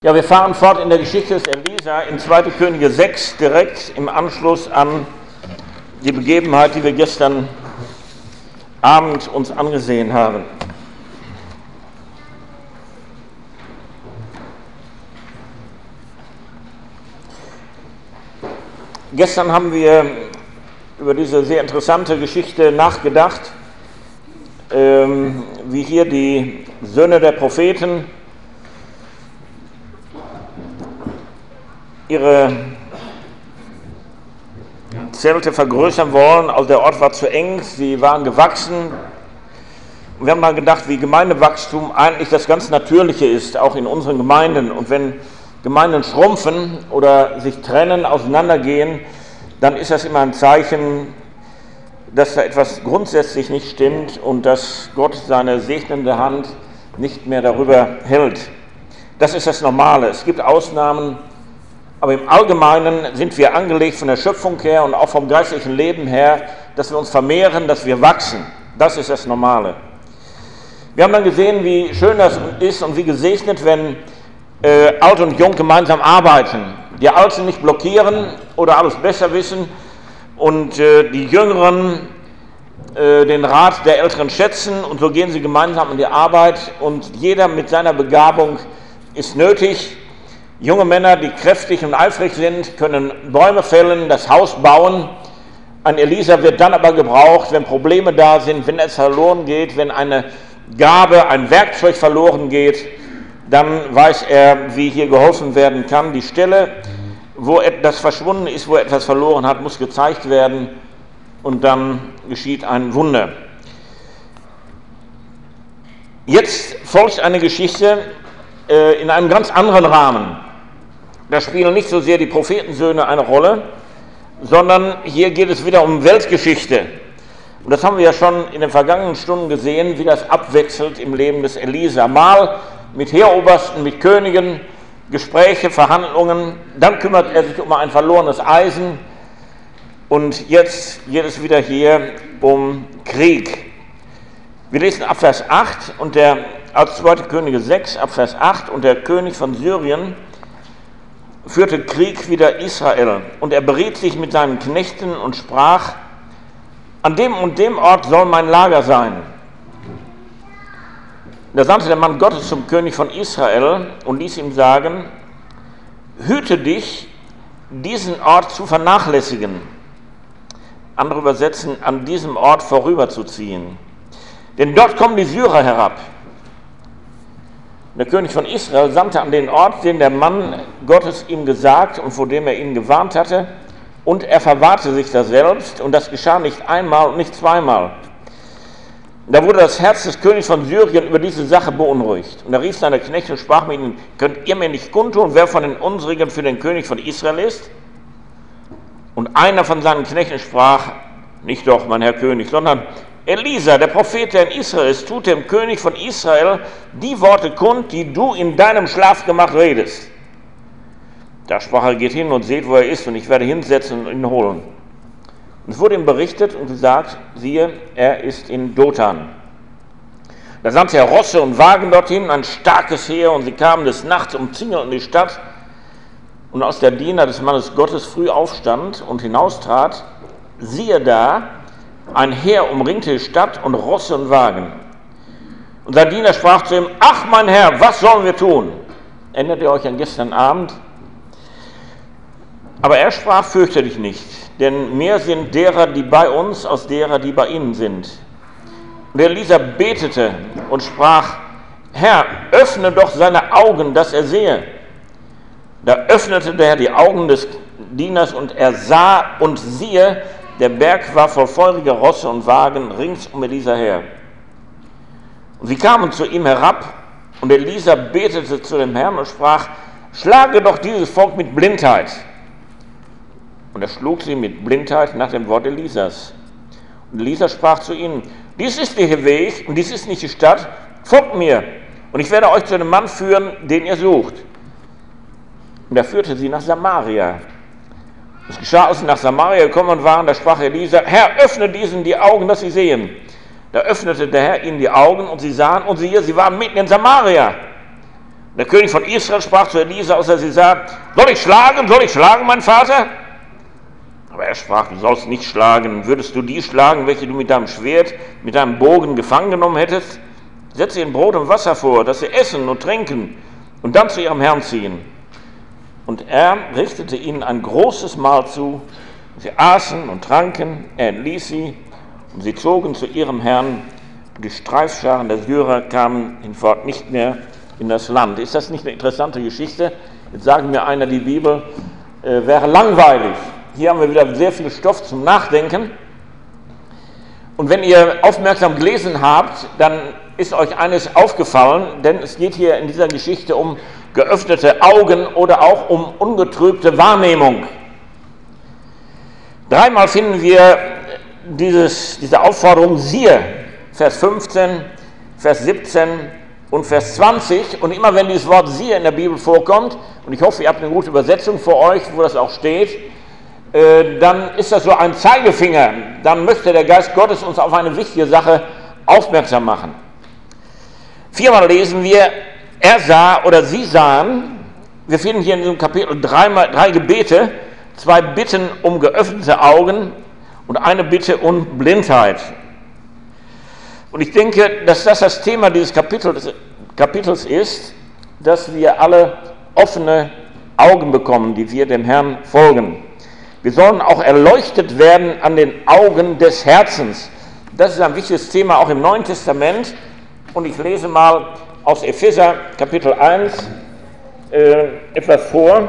Ja, wir fahren fort in der Geschichte des Elisa in 2. Könige 6, direkt im Anschluss an die Begebenheit, die wir gestern Abend uns angesehen haben. Gestern haben wir über diese sehr interessante Geschichte nachgedacht, wie hier die Söhne der Propheten ihre Zelte vergrößern wollen. Also der Ort war zu eng, sie waren gewachsen. Wir haben mal gedacht, wie Gemeindewachstum eigentlich das ganz Natürliche ist, auch in unseren Gemeinden. Und wenn Gemeinden schrumpfen oder sich trennen, auseinandergehen, dann ist das immer ein Zeichen, dass da etwas grundsätzlich nicht stimmt und dass Gott seine segnende Hand nicht mehr darüber hält. Das ist das Normale. Es gibt Ausnahmen, aber im Allgemeinen sind wir angelegt von der Schöpfung her und auch vom geistlichen Leben her, dass wir uns vermehren, dass wir wachsen. Das ist das Normale. Wir haben dann gesehen, wie schön das ist und wie gesegnet, wenn Alt und Jung gemeinsam arbeiten. Die Alten nicht blockieren oder alles besser wissen und die Jüngeren den Rat der Älteren schätzen und so gehen sie gemeinsam in die Arbeit und jeder mit seiner Begabung ist nötig. Junge Männer, die kräftig und eifrig sind, können Bäume fällen, das Haus bauen. Ein Elisa wird dann aber gebraucht, wenn Probleme da sind, wenn es verloren geht, wenn eine Gabe, ein Werkzeug verloren geht, dann weiß er, wie hier geholfen werden kann. Die Stelle, wo etwas verschwunden ist, wo er etwas verloren hat, muss gezeigt werden und dann geschieht ein Wunder. Jetzt folgt eine Geschichte in einem ganz anderen Rahmen. Da spielen nicht so sehr die Prophetensöhne eine Rolle, sondern hier geht es wieder um Weltgeschichte. Und das haben wir ja schon in den vergangenen Stunden gesehen, wie das abwechselt im Leben des Elisa. Mal mit Heerobersten, mit Königen, Gespräche, Verhandlungen, dann kümmert er sich um ein verlorenes Eisen und jetzt geht es wieder hier um Krieg. Wir lesen ab Vers 8 als 2. Könige 6, ab Vers 8, und der König von Syrien führte Krieg wider Israel und er beriet sich mit seinen Knechten und sprach: An dem und dem Ort soll mein Lager sein. Da sandte der Mann Gottes zum König von Israel und ließ ihm sagen: Hüte dich, diesen Ort zu vernachlässigen. Andere übersetzen, an diesem Ort vorüberzuziehen. Denn dort kommen die Syrer herab. Der König von Israel sandte an den Ort, den der Mann Gottes ihm gesagt und vor dem er ihn gewarnt hatte, und er verwahrte sich daselbst, und das geschah nicht einmal und nicht zweimal. Da wurde das Herz des Königs von Syrien über diese Sache beunruhigt. Und er rief seine Knechte und sprach mit ihnen: Könnt ihr mir nicht kundtun, wer von den unsrigen für den König von Israel ist? Und einer von seinen Knechten sprach: Nicht doch, mein Herr König, sondern Elisa, der Prophet, der in Israel ist, tut dem König von Israel die Worte kund, die du in deinem Schlafgemach redest. Da sprach er: Geht hin und seht, wo er ist, und ich werde hinsetzen und ihn holen. Und es wurde ihm berichtet und gesagt: Siehe, er ist in Dothan. Da sandte er Rosse und Wagen dorthin, ein starkes Heer, und sie kamen des Nachts, umzingelten die Stadt. Und als der Diener des Mannes Gottes früh aufstand und hinaustrat, siehe da, ein Heer umringte die Stadt und Rosse und Wagen. Und sein Diener sprach zu ihm: Ach, mein Herr, was sollen wir tun? Erinnert ihr euch an gestern Abend? Aber er sprach: Fürchte dich nicht, denn mehr sind derer, die bei uns, als derer, die bei ihnen sind. Und Elisa betete und sprach: Herr, öffne doch seine Augen, dass er sehe. Da öffnete der Herr die Augen des Dieners, und er sah, und siehe, der Berg war voll feuriger Rosse und Wagen rings um Elisa her. Und sie kamen zu ihm herab, und Elisa betete zu dem Herrn und sprach: Schlage doch dieses Volk mit Blindheit. Und er schlug sie mit Blindheit nach dem Wort Elisas. Und Elisa sprach zu ihnen: Dies ist der Weg und dies ist nicht die Stadt, folgt mir, und ich werde euch zu einem Mann führen, den ihr sucht. Und er führte sie nach Samaria. Es geschah, als sie nach Samaria gekommen waren, da sprach Elisa: Herr, öffne diesen die Augen, dass sie sehen. Da öffnete der Herr ihnen die Augen, und sie sahen, und siehe, sie waren mitten in Samaria. Der König von Israel sprach zu Elisa, als er sie sah: Soll ich schlagen, mein Vater? Aber er sprach: Du sollst nicht schlagen. Würdest du die schlagen, welche du mit deinem Schwert, mit deinem Bogen gefangen genommen hättest? Setze ihnen Brot und Wasser vor, dass sie essen und trinken und dann zu ihrem Herrn ziehen. Und er richtete ihnen ein großes Mahl zu. Sie aßen und tranken, er entließ sie, und sie zogen zu ihrem Herrn. Und die Streifscharen der Syrer kamen hinfort nicht mehr in das Land. Ist das nicht eine interessante Geschichte? Jetzt sagen mir einer, die Bibel wäre langweilig. Hier haben wir wieder sehr viel Stoff zum Nachdenken. Und wenn ihr aufmerksam gelesen habt, dann ist euch eines aufgefallen, denn es geht hier in dieser Geschichte um geöffnete Augen oder auch um ungetrübte Wahrnehmung. Dreimal finden wir diese Aufforderung: siehe, Vers 15, Vers 17 und Vers 20. Und immer wenn dieses Wort siehe in der Bibel vorkommt, und ich hoffe, ihr habt eine gute Übersetzung für euch, wo das auch steht, dann ist das so ein Zeigefinger. Dann möchte der Geist Gottes uns auf eine wichtige Sache aufmerksam machen. Viermal lesen wir: er sah oder sie sahen. Wir finden hier in diesem Kapitel drei Gebete, 2 Bitten um geöffnete Augen und eine Bitte um Blindheit. Und ich denke, dass das Thema dieses Kapitels ist, dass wir alle offene Augen bekommen, die wir dem Herrn folgen. Wir sollen auch erleuchtet werden an den Augen des Herzens. Das ist ein wichtiges Thema auch im Neuen Testament. Und ich lese mal aus Epheser Kapitel 1 etwas vor.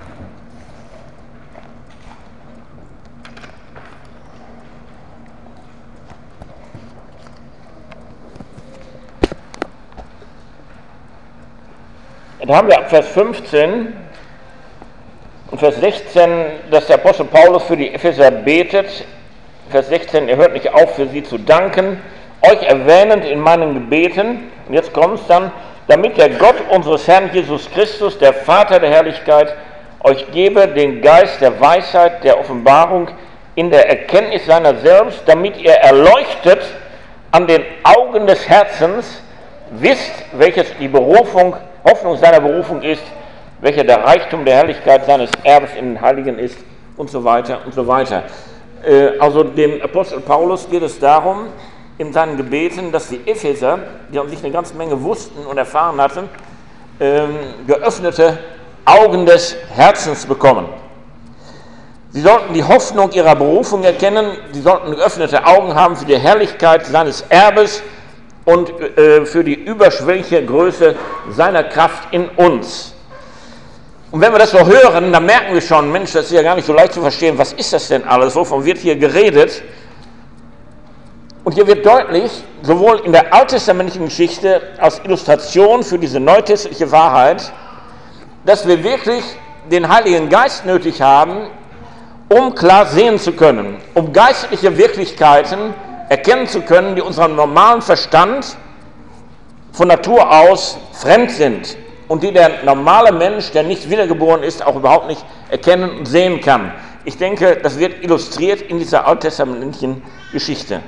Da haben wir ab Vers 15 und Vers 16, dass der Apostel Paulus für die Epheser betet. Vers 16: Er hört nicht auf, für sie zu danken, euch erwähnend in meinen Gebeten. Und jetzt kommt es dann: damit der Gott unseres Herrn Jesus Christus, der Vater der Herrlichkeit, euch gebe den Geist der Weisheit, der Offenbarung in der Erkenntnis seiner selbst, damit ihr erleuchtet an den Augen des Herzens, wisst, welches die Hoffnung seiner Berufung ist, welcher der Reichtum der Herrlichkeit seines Erbes in den Heiligen ist, und so weiter und so weiter. Also dem Apostel Paulus geht es darum, in seinen Gebeten, dass die Epheser, die an sich eine ganze Menge wussten und erfahren hatten, geöffnete Augen des Herzens bekommen. Sie sollten die Hoffnung ihrer Berufung erkennen, sie sollten geöffnete Augen haben für die Herrlichkeit seines Erbes und für die überschwängliche Größe seiner Kraft in uns. Und wenn wir das so hören, dann merken wir schon: Mensch, das ist ja gar nicht so leicht zu verstehen. Was ist das denn alles? Wovon wird hier geredet? Und hier wird deutlich, sowohl in der alttestamentlichen Geschichte als Illustration für diese neutestamentliche Wahrheit, dass wir wirklich den Heiligen Geist nötig haben, um klar sehen zu können, um geistliche Wirklichkeiten erkennen zu können, die unserem normalen Verstand von Natur aus fremd sind und die der normale Mensch, der nicht wiedergeboren ist, auch überhaupt nicht erkennen und sehen kann. Ich denke, das wird illustriert in dieser alttestamentlichen Geschichte.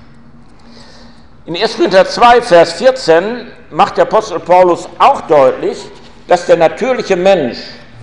In 1. Korinther 2, Vers 14 macht der Apostel Paulus auch deutlich, dass der natürliche Mensch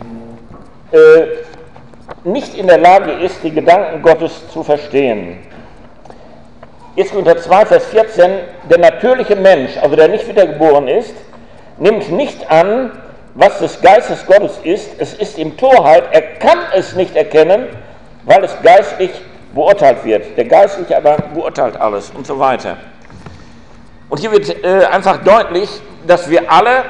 nicht in der Lage ist, die Gedanken Gottes zu verstehen. 1. Korinther 2, Vers 14: Der natürliche Mensch, also der nicht wiedergeboren ist, nimmt nicht an, was des Geistes Gottes ist. Es ist ihm Torheit, er kann es nicht erkennen, weil es geistlich beurteilt wird. Der Geistliche aber beurteilt alles und so weiter. Und hier wird einfach deutlich, dass wir alle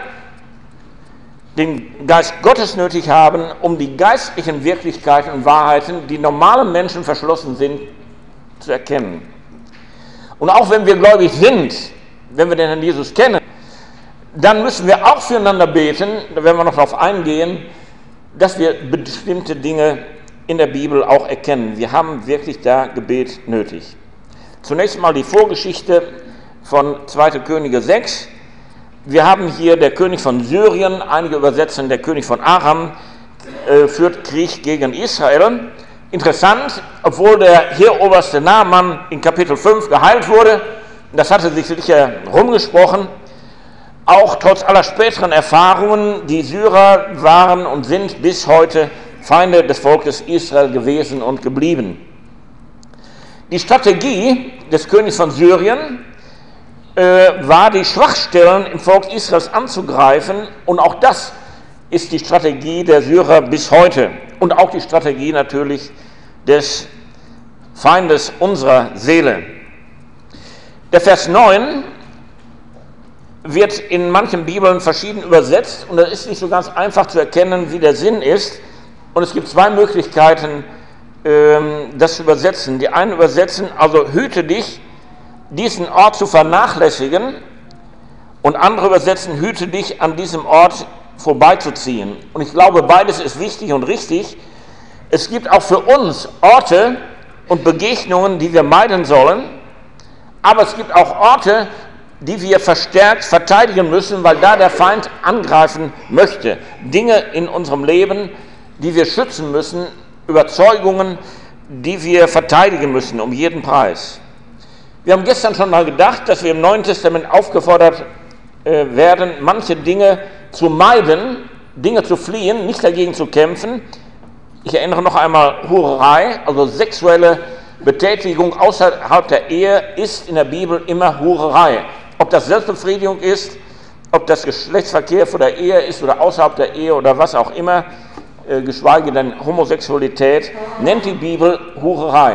den Geist Gottes nötig haben, um die geistlichen Wirklichkeiten und Wahrheiten, die normalen Menschen verschlossen sind, zu erkennen. Und auch wenn wir gläubig sind, wenn wir den Herrn Jesus kennen, dann müssen wir auch füreinander beten, da werden wir noch darauf eingehen, dass wir bestimmte Dinge in der Bibel auch erkennen. Wir haben wirklich da Gebet nötig. Zunächst mal die Vorgeschichte von 2. Könige 6. Wir haben hier der König von Syrien, einige übersetzen der König von Aram, führt Krieg gegen Israel. Interessant, obwohl der Heeroberste Naaman in Kapitel 5 geheilt wurde, das hatte sich sicher rumgesprochen, auch trotz aller späteren Erfahrungen, die Syrer waren und sind bis heute Feinde des Volkes Israel gewesen und geblieben. Die Strategie des Königs von Syrien war, die Schwachstellen im Volk Israels anzugreifen, und auch das ist die Strategie der Syrer bis heute und auch die Strategie natürlich des Feindes unserer Seele. Der Vers 9 wird in manchen Bibeln verschieden übersetzt und es ist nicht so ganz einfach zu erkennen, wie der Sinn ist. Und es gibt zwei Möglichkeiten, das zu übersetzen. Die einen übersetzen, also hüte dich, diesen Ort zu vernachlässigen, und andere übersetzen, hüte dich, an diesem Ort vorbeizuziehen. Und ich glaube, beides ist wichtig und richtig. Es gibt auch für uns Orte und Begegnungen, die wir meiden sollen, aber es gibt auch Orte, die wir verstärkt verteidigen müssen, weil da der Feind angreifen möchte. Dinge in unserem Leben, die wir schützen müssen, Überzeugungen, die wir verteidigen müssen, um jeden Preis. Wir haben gestern schon mal gedacht, dass wir im Neuen Testament aufgefordert werden, manche Dinge zu meiden, Dinge zu fliehen, nicht dagegen zu kämpfen. Ich erinnere noch einmal Hurerei, also sexuelle Betätigung außerhalb der Ehe ist in der Bibel immer Hurerei. Ob das Selbstbefriedigung ist, ob das Geschlechtsverkehr vor der Ehe ist oder außerhalb der Ehe oder was auch immer, geschweige denn Homosexualität, nennt die Bibel Hurerei.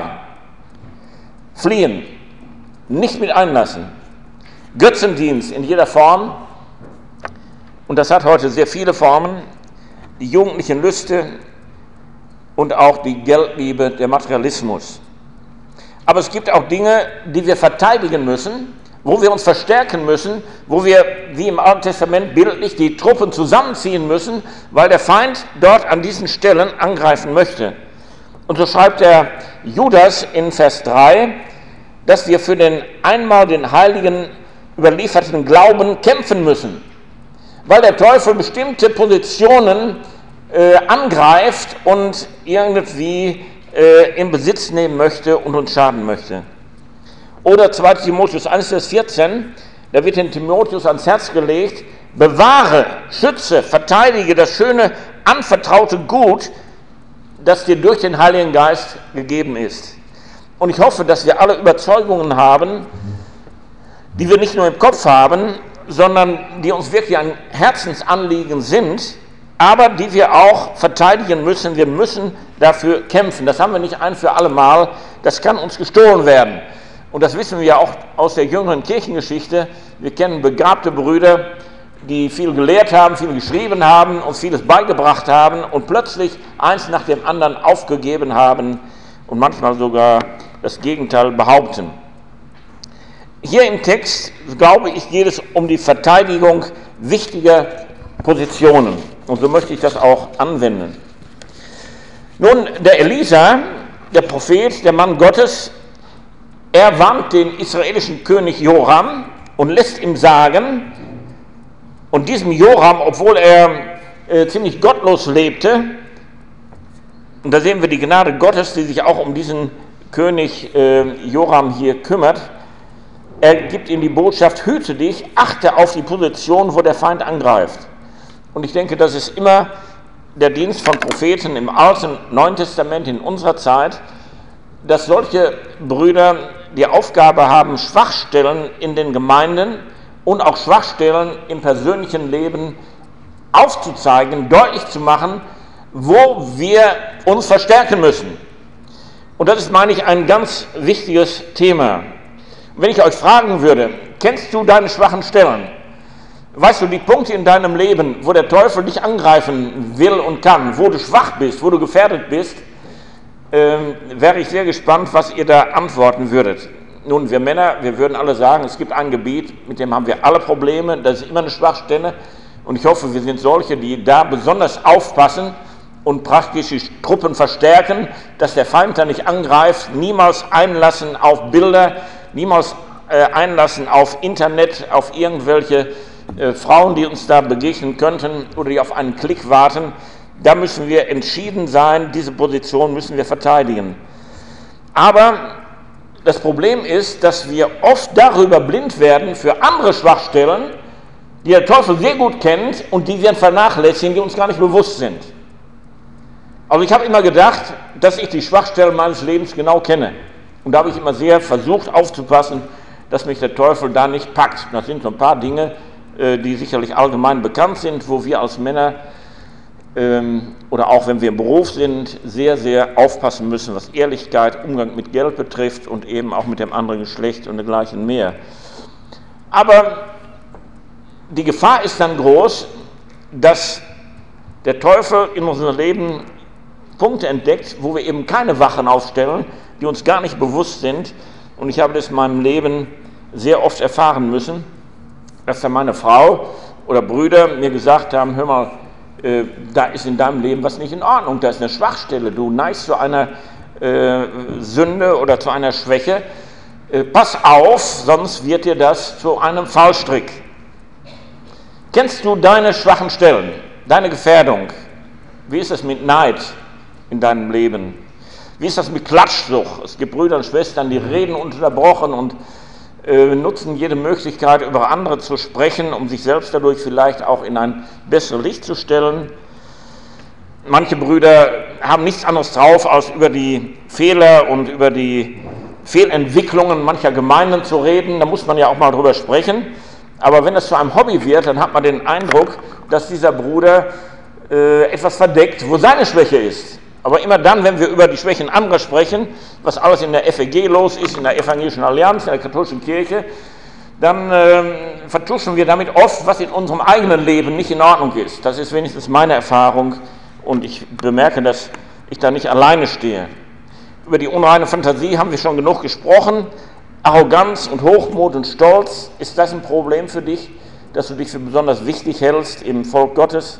Fliehen, nicht mit einlassen. Götzendienst in jeder Form, und das hat heute sehr viele Formen, die jugendlichen Lüste und auch die Geldliebe, der Materialismus. Aber es gibt auch Dinge, die wir verteidigen müssen, wo wir uns verstärken müssen, wo wir, wie im Alten Testament bildlich, die Truppen zusammenziehen müssen, weil der Feind dort an diesen Stellen angreifen möchte. Und so schreibt der Judas in Vers 3, dass wir für den einmal den Heiligen überlieferten Glauben kämpfen müssen, weil der Teufel bestimmte Positionen angreift und irgendwie in Besitz nehmen möchte und uns schaden möchte. Oder 2 Timotheus 1, Vers 14, da wird den Timotheus ans Herz gelegt, bewahre, schütze, verteidige das schöne, anvertraute Gut, das dir durch den Heiligen Geist gegeben ist. Und ich hoffe, dass wir alle Überzeugungen haben, die wir nicht nur im Kopf haben, sondern die uns wirklich ein Herzensanliegen sind, aber die wir auch verteidigen müssen. Wir müssen dafür kämpfen. Das haben wir nicht ein für alle Mal. Das kann uns gestohlen werden. Und das wissen wir ja auch aus der jüngeren Kirchengeschichte. Wir kennen begabte Brüder, die viel gelehrt haben, viel geschrieben haben, uns vieles beigebracht haben und plötzlich eins nach dem anderen aufgegeben haben und manchmal sogar das Gegenteil behaupten. Hier im Text, glaube ich, geht es um die Verteidigung wichtiger Positionen. Und so möchte ich das auch anwenden. Nun, der Elisa, der Prophet, der Mann Gottes, er warnt den israelischen König Joram und lässt ihm sagen, und diesem Joram, obwohl er ziemlich gottlos lebte, und da sehen wir die Gnade Gottes, die sich auch um diesen König Joram hier kümmert, er gibt ihm die Botschaft, hüte dich, achte auf die Position, wo der Feind angreift. Und ich denke, das ist immer der Dienst von Propheten im Alten und Neuen Testament in unserer Zeit, dass solche Brüder die Aufgabe haben, Schwachstellen in den Gemeinden und auch Schwachstellen im persönlichen Leben aufzuzeigen, deutlich zu machen, wo wir uns verstärken müssen. Und das ist, meine ich, ein ganz wichtiges Thema. Wenn ich euch fragen würde, kennst du deine schwachen Stellen? Weißt du die Punkte in deinem Leben, wo der Teufel dich angreifen will und kann, wo du schwach bist, wo du gefährdet bist, wäre ich sehr gespannt, was ihr da antworten würdet. Nun, wir Männer, wir würden alle sagen, es gibt ein Gebiet, mit dem haben wir alle Probleme, das ist immer eine Schwachstelle. Und ich hoffe, wir sind solche, die da besonders aufpassen und praktisch die Truppen verstärken, dass der Feind da nicht angreift, niemals einlassen auf Bilder, niemals einlassen auf Internet, auf irgendwelche Frauen, die uns da begegnen könnten oder die auf einen Klick warten. Da müssen wir entschieden sein, diese Position müssen wir verteidigen. Aber das Problem ist, dass wir oft darüber blind werden für andere Schwachstellen die der Teufel sehr gut kennt und die wir vernachlässigen, die uns gar nicht bewusst sind. Also ich habe immer gedacht, dass ich die Schwachstellen meines Lebens genau kenne. Und da habe ich immer sehr versucht aufzupassen, dass mich der Teufel da nicht packt. Das sind so ein paar Dinge, die sicherlich allgemein bekannt sind, wo wir als Männer oder auch wenn wir im Beruf sind, sehr, sehr aufpassen müssen, was Ehrlichkeit, Umgang mit Geld betrifft und eben auch mit dem anderen Geschlecht und dergleichen mehr. Aber die Gefahr ist dann groß, dass der Teufel in unserem Leben Punkte entdeckt, wo wir eben keine Wachen aufstellen, die uns gar nicht bewusst sind. Und ich habe das in meinem Leben sehr oft erfahren müssen, dass dann meine Frau oder Brüder mir gesagt haben, hör mal, da ist in deinem Leben was nicht in Ordnung, da ist eine Schwachstelle, du neigst zu einer Sünde oder zu einer Schwäche, pass auf, sonst wird dir das zu einem Fallstrick. Kennst du deine schwachen Stellen, deine Gefährdung? Wie ist es mit Neid in deinem Leben? Wie ist das mit Klatschsucht? Es gibt Brüder und Schwestern, die reden unterbrochen und nutzen jede Möglichkeit, über andere zu sprechen, um sich selbst dadurch vielleicht auch in ein besseres Licht zu stellen. Manche Brüder haben nichts anderes drauf, als über die Fehler und über die Fehlentwicklungen mancher Gemeinden zu reden. Da muss man ja auch mal drüber sprechen. Aber wenn es zu einem Hobby wird, dann hat man den Eindruck, dass dieser Bruder etwas verdeckt, wo seine Schwäche ist. Aber immer dann, wenn wir über die Schwächen anderer sprechen, was alles in der FEG los ist, in der Evangelischen Allianz, in der katholischen Kirche, dann vertuschen wir damit oft, was in unserem eigenen Leben nicht in Ordnung ist. Das ist wenigstens meine Erfahrung und ich bemerke, dass ich da nicht alleine stehe. Über die unreine Fantasie haben wir schon genug gesprochen. Arroganz und Hochmut und Stolz, ist das ein Problem für dich, dass du dich für besonders wichtig hältst im Volk Gottes?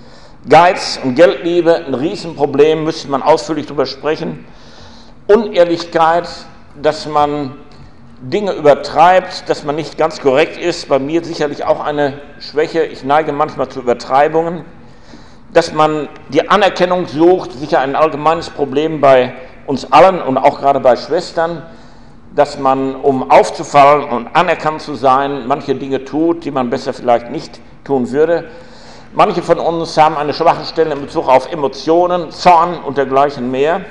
Geiz und Geldliebe, ein Riesenproblem, müsste man ausführlich darüber sprechen. Unehrlichkeit, dass man Dinge übertreibt, dass man nicht ganz korrekt ist, bei mir sicherlich auch eine Schwäche, ich neige manchmal zu Übertreibungen. Dass man die Anerkennung sucht, sicher ein allgemeines Problem bei uns allen und auch gerade bei Schwestern, dass man, um aufzufallen und anerkannt zu sein, manche Dinge tut, die man besser vielleicht nicht tun würde. Manche von uns haben eine schwache Stelle in Bezug auf Emotionen, Zorn und dergleichen mehr.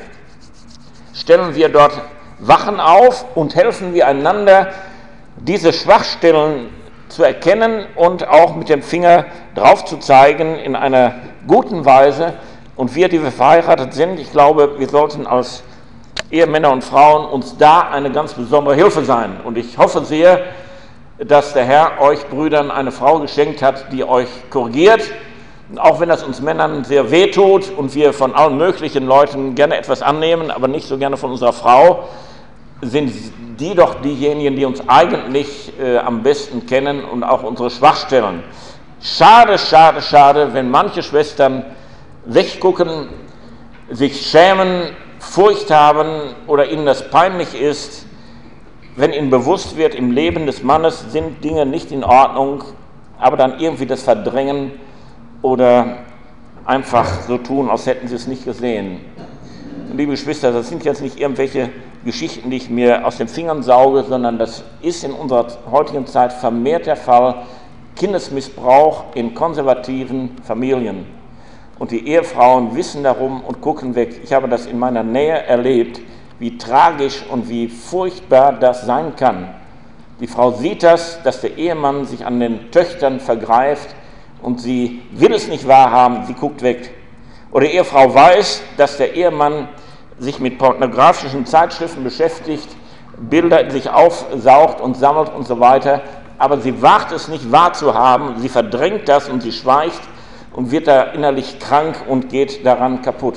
Stellen wir dort Wachen auf und helfen wir einander, diese Schwachstellen zu erkennen und auch mit dem Finger drauf zu zeigen in einer guten Weise. Und wir, die wir verheiratet sind, ich glaube, wir sollten als Ehemänner und Frauen uns da eine ganz besondere Hilfe sein. Und ich hoffe sehr, dass der Herr euch Brüdern eine Frau geschenkt hat, die euch korrigiert. Und auch wenn das uns Männern sehr wehtut und wir von allen möglichen Leuten gerne etwas annehmen, aber nicht so gerne von unserer Frau, sind die doch diejenigen, die uns eigentlich am besten kennen und auch unsere Schwachstellen. Schade, schade, schade, wenn manche Schwestern weggucken, sich schämen, Furcht haben oder ihnen das peinlich ist, wenn ihnen bewusst wird, im Leben des Mannes sind Dinge nicht in Ordnung, aber dann irgendwie das verdrängen oder einfach so tun, als hätten sie es nicht gesehen. Liebe Geschwister, das sind jetzt nicht irgendwelche Geschichten, die ich mir aus den Fingern sauge, sondern das ist in unserer heutigen Zeit vermehrt der Fall. Kindesmissbrauch in konservativen Familien. Und die Ehefrauen wissen darum und gucken weg. Ich habe das in meiner Nähe erlebt, wie tragisch und wie furchtbar das sein kann. Die Frau sieht das, dass der Ehemann sich an den Töchtern vergreift und sie will es nicht wahrhaben, sie guckt weg. Oder die Ehefrau weiß, dass der Ehemann sich mit pornografischen Zeitschriften beschäftigt, Bilder in sich aufsaugt und sammelt und so weiter, aber sie wagt es nicht wahrzuhaben, sie verdrängt das und sie schweigt und wird da innerlich krank und geht daran kaputt.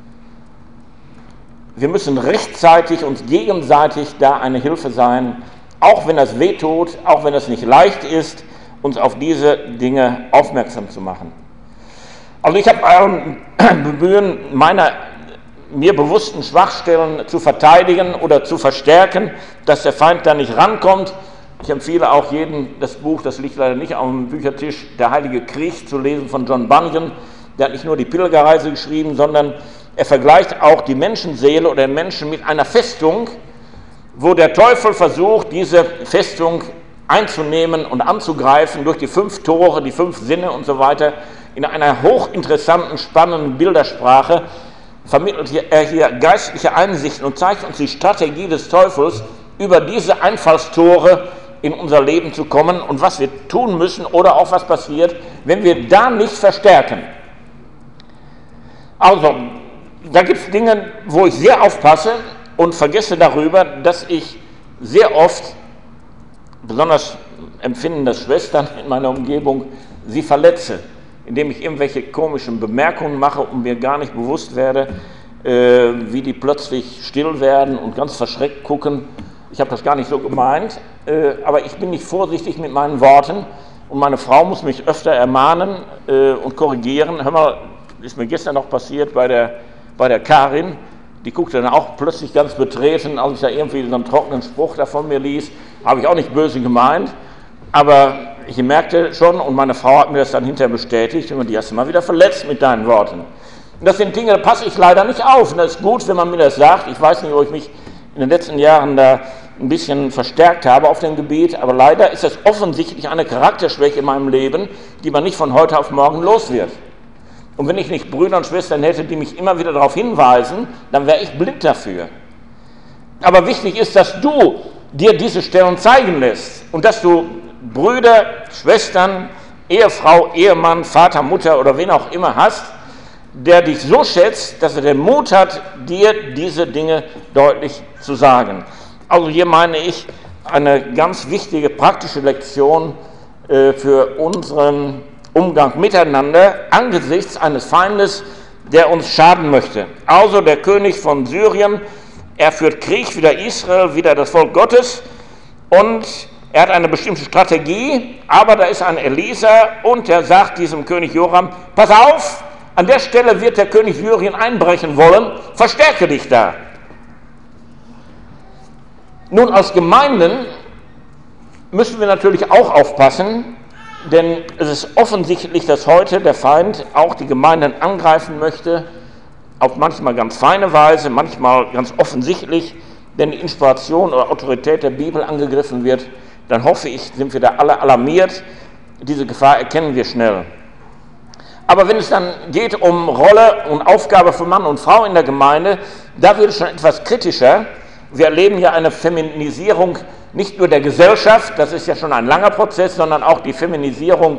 Wir müssen rechtzeitig uns gegenseitig da eine Hilfe sein, auch wenn das wehtut, auch wenn es nicht leicht ist, uns auf diese Dinge aufmerksam zu machen. Also ich habe Bemühen, meine mir bewussten Schwachstellen zu verteidigen oder zu verstärken, dass der Feind da nicht rankommt. Ich empfehle auch jedem das Buch, das liegt leider nicht auf dem Büchertisch, Der Heilige Krieg, zu lesen von John Bunyan. Der hat nicht nur die Pilgerreise geschrieben, sondern er vergleicht auch die Menschenseele oder den Menschen mit einer Festung, wo der Teufel versucht, diese Festung einzunehmen und anzugreifen durch die 5 Tore, die 5 Sinne und so weiter. In einer hochinteressanten, spannenden Bildersprache vermittelt er hier geistliche Einsichten und zeigt uns die Strategie des Teufels, über diese Einfallstore in unser Leben zu kommen und was wir tun müssen oder auch was passiert, wenn wir da nicht verstärken. Also, da gibt es Dinge, wo ich sehr aufpasse und vergesse darüber, dass ich sehr oft, besonders empfindende Schwestern in meiner Umgebung, sie verletze, indem ich irgendwelche komischen Bemerkungen mache und mir gar nicht bewusst werde, wie die plötzlich still werden und ganz verschreckt gucken. Ich habe das gar nicht so gemeint, aber ich bin nicht vorsichtig mit meinen Worten und meine Frau muss mich öfter ermahnen und korrigieren. Hör mal, ist mir gestern noch passiert bei der Karin, die guckte dann auch plötzlich ganz betreten, als ich da irgendwie so einen trockenen Spruch da von mir ließ. Habe ich auch nicht böse gemeint, aber ich merkte schon, und meine Frau hat mir das dann hinterher bestätigt, und die hast du mal wieder verletzt mit deinen Worten. Und das sind Dinge, da passe ich leider nicht auf. Und das ist gut, wenn man mir das sagt. Ich weiß nicht, ob ich mich in den letzten Jahren da ein bisschen verstärkt habe auf dem Gebiet, aber leider ist das offensichtlich eine Charakterschwäche in meinem Leben, die man nicht von heute auf morgen los wird. Und wenn ich nicht Brüder und Schwestern hätte, die mich immer wieder darauf hinweisen, dann wäre ich blind dafür. Aber wichtig ist, dass du dir diese Stellen zeigen lässt und dass du Brüder, Schwestern, Ehefrau, Ehemann, Vater, Mutter oder wen auch immer hast, der dich so schätzt, dass er den Mut hat, dir diese Dinge deutlich zu sagen. Also hier meine ich eine ganz wichtige praktische Lektion für unseren Umgang miteinander angesichts eines Feindes, der uns schaden möchte. Also der König von Syrien, er führt Krieg, wieder Israel, wieder das Volk Gottes, und er hat eine bestimmte Strategie, aber da ist ein Elisa und der sagt diesem König Joram, pass auf, an der Stelle wird der König Syrien einbrechen wollen, verstärke dich da. Nun, als Gemeinden müssen wir natürlich auch aufpassen, denn es ist offensichtlich, dass heute der Feind auch die Gemeinden angreifen möchte, auf manchmal ganz feine Weise, manchmal ganz offensichtlich, denn die Inspiration oder Autorität der Bibel angegriffen wird. Dann hoffe ich, sind wir da alle alarmiert. Diese Gefahr erkennen wir schnell. Aber wenn es dann geht um Rolle und Aufgabe von Mann und Frau in der Gemeinde, da wird es schon etwas kritischer. Wir erleben ja eine Feminisierung nicht nur der Gesellschaft, das ist ja schon ein langer Prozess, sondern auch die Feminisierung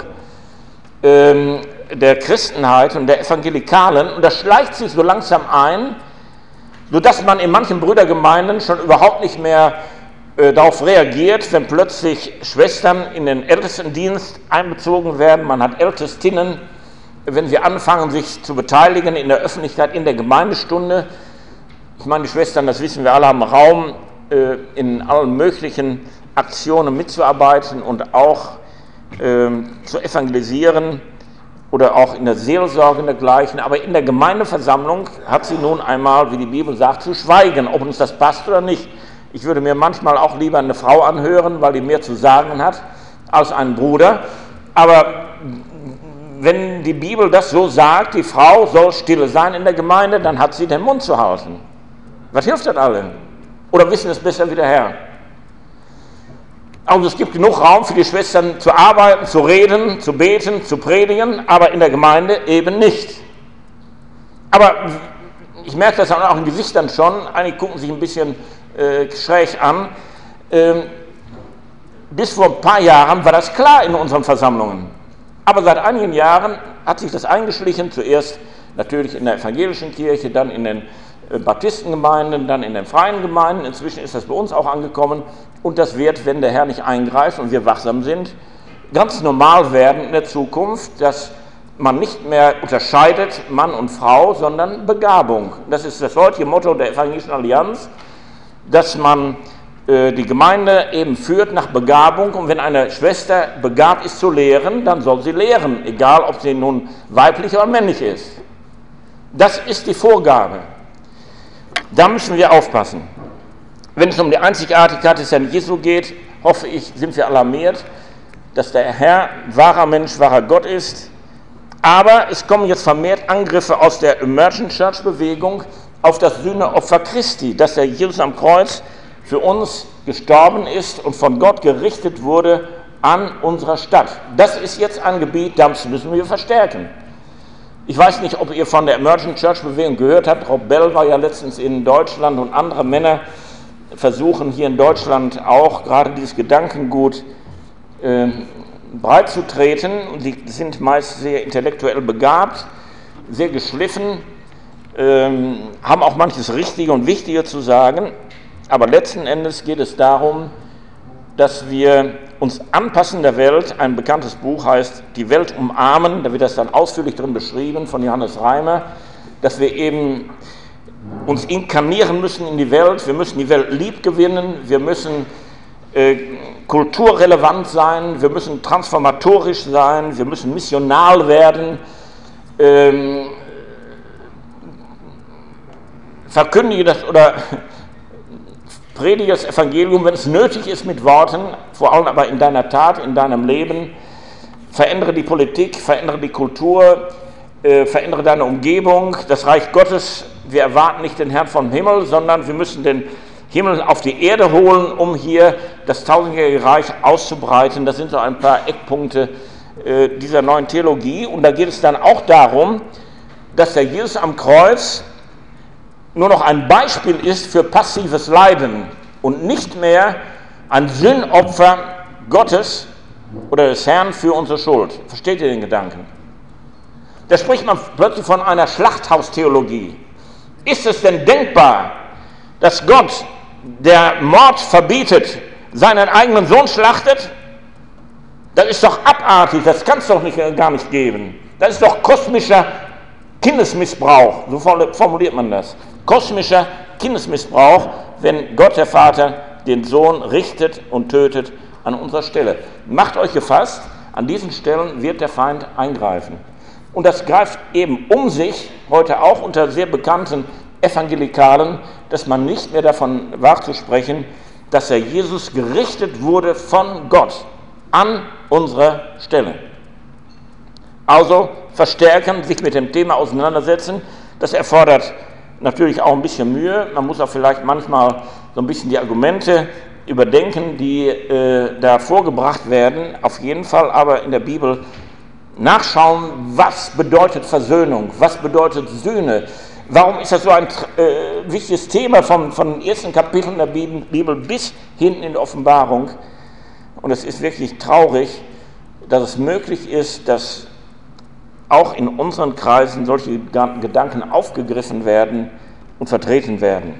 der Christenheit und der Evangelikalen. Und das schleicht sich so langsam ein, sodass man in manchen Brüdergemeinden schon überhaupt nicht mehr darauf reagiert, wenn plötzlich Schwestern in den Ältestendienst einbezogen werden. Man hat Ältestinnen, wenn sie anfangen, sich zu beteiligen in der Öffentlichkeit, in der Gemeindestunde. Ich meine, die Schwestern, das wissen wir alle, haben Raum, in allen möglichen Aktionen mitzuarbeiten und auch zu evangelisieren oder auch in der Seelsorge und dergleichen. Aber in der Gemeindeversammlung hat sie nun einmal, wie die Bibel sagt, zu schweigen, ob uns das passt oder nicht. Ich würde mir manchmal auch lieber eine Frau anhören, weil die mehr zu sagen hat, als einen Bruder. Aber wenn die Bibel das so sagt, die Frau soll stille sein in der Gemeinde, dann hat sie den Mund zu halten. Was hilft das allen? Oder wissen es besser wie der Herr? Also es gibt genug Raum für die Schwestern zu arbeiten, zu reden, zu beten, zu predigen, aber in der Gemeinde eben nicht. Aber ich merke das auch in Gesichtern schon, einige gucken sich ein bisschen schräg an. Bis vor ein paar Jahren war das klar in unseren Versammlungen. Aber seit einigen Jahren hat sich das eingeschlichen, zuerst natürlich in der evangelischen Kirche, dann in den Baptistengemeinden, dann in den freien Gemeinden. Inzwischen ist das bei uns auch angekommen und das wird, wenn der Herr nicht eingreift und wir wachsam sind, ganz normal werden in der Zukunft, dass man nicht mehr unterscheidet Mann und Frau, sondern Begabung. Das ist das heutige Motto der Evangelischen Allianz, dass man die Gemeinde eben führt nach Begabung und wenn eine Schwester begabt ist zu lehren, dann soll sie lehren, egal ob sie nun weiblich oder männlich ist. Das ist die Vorgabe. Da müssen wir aufpassen. Wenn es um die Einzigartigkeit des Herrn Jesu geht, hoffe ich, sind wir alarmiert, dass der Herr wahrer Mensch, wahrer Gott ist. Aber es kommen jetzt vermehrt Angriffe aus der Emergent Church Bewegung auf das Sühneopfer Christi, das der Jesus am Kreuz für uns gestorben ist und von Gott gerichtet wurde an unserer Stadt. Das ist jetzt ein Gebiet, das müssen wir verstärken. Ich weiß nicht, ob ihr von der Emerging Church Bewegung gehört habt. Rob Bell war ja letztens in Deutschland und andere Männer versuchen hier in Deutschland auch gerade dieses Gedankengut breit zu treten. Und sie sind meist sehr intellektuell begabt, sehr geschliffen, haben auch manches Richtige und Wichtige zu sagen. Aber letzten Endes geht es darum, dass wir uns anpassen der Welt. Ein bekanntes Buch heißt Die Welt umarmen, da wird das dann ausführlich drin beschrieben von Johannes Reimer, dass wir eben uns inkarnieren müssen in die Welt, wir müssen die Welt lieb gewinnen, wir müssen kulturrelevant sein, wir müssen transformatorisch sein, wir müssen missional werden, verkündige das oder predige das Evangelium, wenn es nötig ist, mit Worten, vor allem aber in deiner Tat, in deinem Leben. Verändere die Politik, verändere die Kultur, verändere deine Umgebung. Das Reich Gottes, wir erwarten nicht den Herrn vom Himmel, sondern wir müssen den Himmel auf die Erde holen, um hier das tausendjährige Reich auszubreiten. Das sind so ein paar Eckpunkte dieser neuen Theologie. Und da geht es dann auch darum, dass der Jesus am Kreuz nur noch ein Beispiel ist für passives Leiden und nicht mehr ein Sündopfer Gottes oder des Herrn für unsere Schuld. Versteht ihr den Gedanken? Da spricht man plötzlich von einer Schlachthaustheologie. Ist es denn denkbar, dass Gott, der Mord verbietet, seinen eigenen Sohn schlachtet? Das ist doch abartig, das kann es doch gar nicht geben. Das ist doch kosmischer Kindesmissbrauch, so formuliert man das. Kosmischer Kindesmissbrauch, wenn Gott der Vater den Sohn richtet und tötet an unserer Stelle. Macht euch gefasst, an diesen Stellen wird der Feind eingreifen. Und das greift eben um sich, heute auch unter sehr bekannten Evangelikalen, dass man nicht mehr davon wagt zu sprechen, dass der Jesus gerichtet wurde von Gott an unserer Stelle. Also verstärken, sich mit dem Thema auseinandersetzen, das erfordert natürlich auch ein bisschen Mühe. Man muss auch vielleicht manchmal so ein bisschen die Argumente überdenken, die da vorgebracht werden. Auf jeden Fall aber in der Bibel nachschauen, was bedeutet Versöhnung, was bedeutet Sühne. Warum ist das so ein wichtiges Thema von den ersten Kapiteln der Bibel bis hinten in die Offenbarung? Und es ist wirklich traurig, dass es möglich ist, dass auch in unseren Kreisen solche Gedanken aufgegriffen werden und vertreten werden.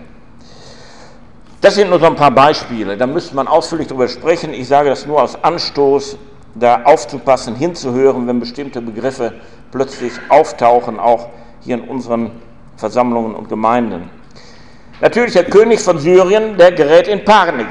Das sind nur so ein paar Beispiele, da müsste man ausführlich drüber sprechen. Ich sage das nur als Anstoß, da aufzupassen, hinzuhören, wenn bestimmte Begriffe plötzlich auftauchen, auch hier in unseren Versammlungen und Gemeinden. Natürlich der König von Syrien, der gerät in Panik.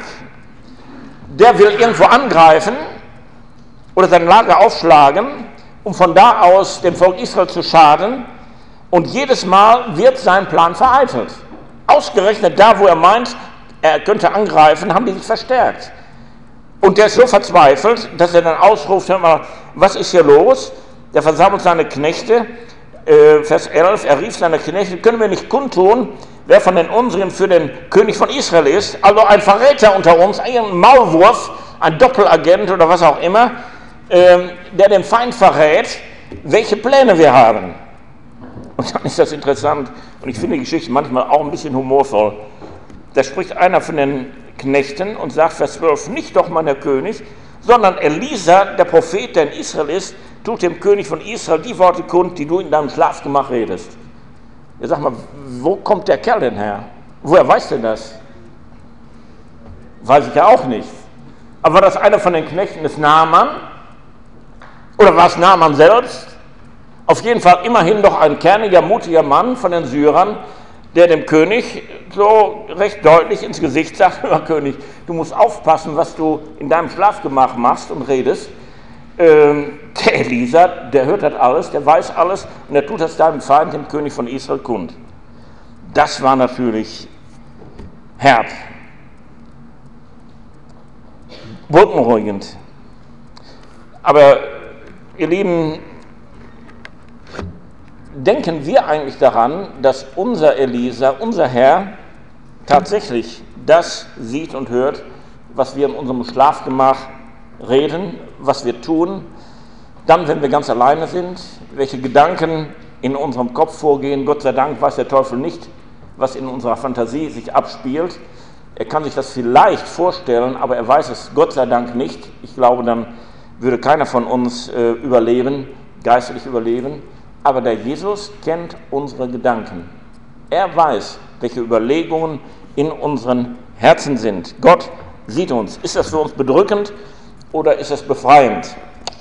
Der will irgendwo angreifen oder sein Lager aufschlagen, um von da aus dem Volk Israel zu schaden. Und jedes Mal wird sein Plan vereitelt. Ausgerechnet da, wo er meint, er könnte angreifen, haben die sich verstärkt. Und der ist so verzweifelt, dass er dann ausruft, hör mal, was ist hier los? Der versammelt seine Knechte, Vers 11, er rief seine Knechte, können wir nicht kundtun, wer von den unseren für den König von Israel ist? Also ein Verräter unter uns, ein Maulwurf, ein Doppelagent oder was auch immer, der dem Feind verrät, welche Pläne wir haben. Und dann ist das interessant, und ich finde die Geschichte manchmal auch ein bisschen humorvoll. Da spricht einer von den Knechten und sagt, Vers 12, nicht doch mein Herr König, sondern Elisa, der Prophet, der in Israel ist, tut dem König von Israel die Worte kund, die du in deinem Schlafgemach redest. Ja, sag mal, wo kommt der Kerl denn her? Woher weiß denn das? Weiß ich ja auch nicht. Aber war das einer von den Knechten des Naaman? Oder war es Naaman selbst? Auf jeden Fall immerhin doch ein kerniger, mutiger Mann von den Syrern, der dem König so recht deutlich ins Gesicht sagt, Herr König, du musst aufpassen, was du in deinem Schlafgemach machst und redest. Der Elisa, der hört das alles, der weiß alles und der tut das deinem Feind, dem König von Israel, kund. Das war natürlich herb, beunruhigend. Aber ihr Lieben, denken wir eigentlich daran, dass unser Elisa, unser Herr, tatsächlich das sieht und hört, was wir in unserem Schlafgemach reden, was wir tun, dann, wenn wir ganz alleine sind, welche Gedanken in unserem Kopf vorgehen. Gott sei Dank weiß der Teufel nicht, was in unserer Fantasie sich abspielt. Er kann sich das vielleicht vorstellen, aber er weiß es Gott sei Dank nicht. Ich glaube, dann würde keiner von uns überleben, geistlich überleben. Aber der Jesus kennt unsere Gedanken. Er weiß, welche Überlegungen in unseren Herzen sind. Gott sieht uns. Ist das für uns bedrückend oder ist es befreiend?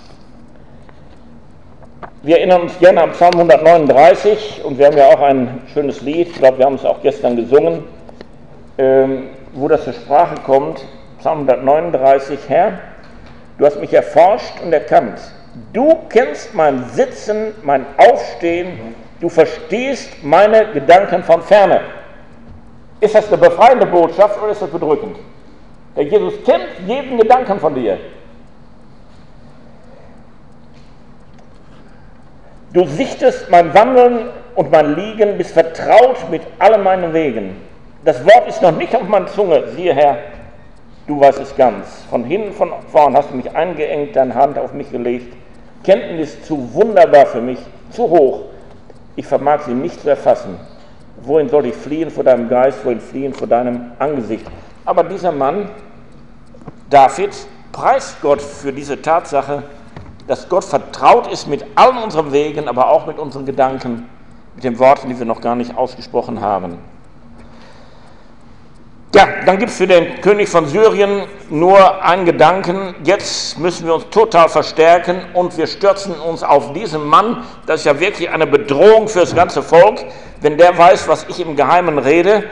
Wir erinnern uns gerne am Psalm 139 und wir haben ja auch ein schönes Lied, ich glaube, wir haben es auch gestern gesungen, wo das zur Sprache kommt. Psalm 139, Herr, du hast mich erforscht und erkannt. Du kennst mein Sitzen, mein Aufstehen, du verstehst meine Gedanken von ferne. Ist das eine befreiende Botschaft oder ist das bedrückend? Der Jesus kennt jeden Gedanken von dir. Du sichtest mein Wandeln und mein Liegen, bist vertraut mit allen meinen Wegen. Das Wort ist noch nicht auf meiner Zunge, siehe Herr, du weißt es ganz. Von hinten, von vorn hast du mich eingeengt, deine Hand auf mich gelegt. Kenntnis zu wunderbar für mich, zu hoch. Ich vermag sie nicht zu erfassen. Wohin soll ich fliehen vor deinem Geist, wohin fliehen vor deinem Angesicht? Aber dieser Mann, David, preist Gott für diese Tatsache, dass Gott vertraut ist mit allen unseren Wegen, aber auch mit unseren Gedanken, mit den Worten, die wir noch gar nicht ausgesprochen haben. Ja, dann gibt es für den König von Syrien nur einen Gedanken, jetzt müssen wir uns total verstärken und wir stürzen uns auf diesen Mann. Das ist ja wirklich eine Bedrohung für das ganze Volk, wenn der weiß, was ich im Geheimen rede.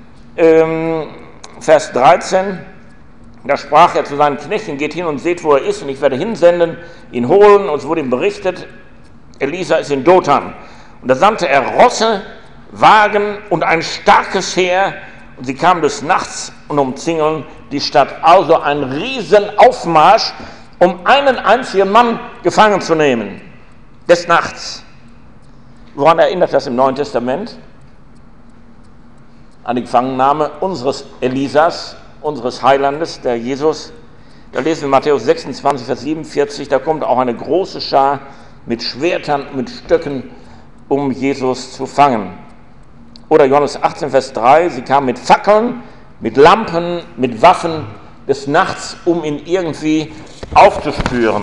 Vers 13, da sprach er zu seinen Knechten, geht hin und seht, wo er ist, und ich werde hinsenden, ihn holen. Und es wurde ihm berichtet, Elisa ist in Dothan. Und da sandte er Rosse, Wagen und ein starkes Heer, und sie kamen des Nachts und umzingeln die Stadt. Also ein Riesenaufmarsch, um einen einzigen Mann gefangen zu nehmen. Des Nachts. Woran erinnert das im Neuen Testament? An die Gefangennahme unseres Elisas, unseres Heilandes, der Jesus. Da lesen wir Matthäus 26, Vers 47, da kommt auch eine große Schar mit Schwertern, mit Stöcken, um Jesus zu fangen. Oder Johannes 18, Vers 3, sie kamen mit Fackeln, mit Lampen, mit Waffen des Nachts, um ihn irgendwie aufzuspüren.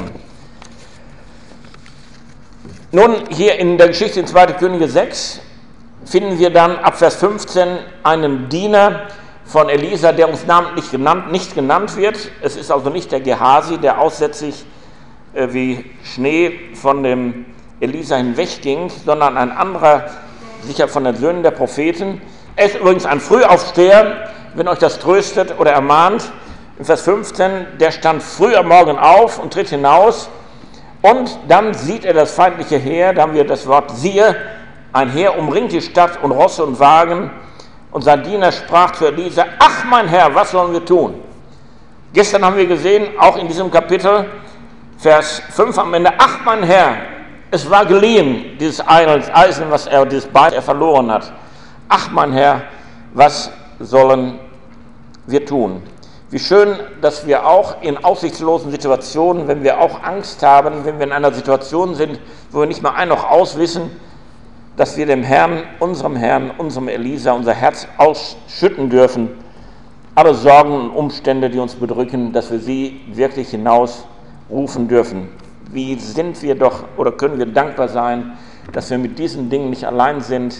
Nun, hier in der Geschichte in 2. Könige 6 finden wir dann ab Vers 15 einen Diener von Elisa, der uns namentlich nicht genannt wird. Es ist also nicht der Gehasi, der aussätzlich wie Schnee von dem Elisa hinwegging, sondern ein anderer, sicher von den Söhnen der Propheten. Er ist übrigens ein Frühaufsteher, wenn euch das tröstet oder ermahnt. In Vers 15, der stand früh am Morgen auf und tritt hinaus und dann sieht er das feindliche Heer, da haben wir das Wort siehe, ein Heer umringt die Stadt und Rosse und Wagen und sein Diener sprach zu Elisa, ach mein Herr, was sollen wir tun? Gestern haben wir gesehen, auch in diesem Kapitel, Vers 5 am Ende, ach mein Herr, es war geliehen, dieses Eisen, dieses Bein er verloren hat. Ach mein Herr, was sollen wir tun? Wie schön, dass wir auch in aussichtslosen Situationen, wenn wir auch Angst haben, wenn wir in einer Situation sind, wo wir nicht mal ein noch aus wissen, dass wir dem Herrn, unserem Elisa, unser Herz ausschütten dürfen. Alle Sorgen und Umstände, die uns bedrücken, dass wir sie wirklich hinausrufen dürfen. Wie sind wir doch oder können wir dankbar sein, dass wir mit diesen Dingen nicht allein sind.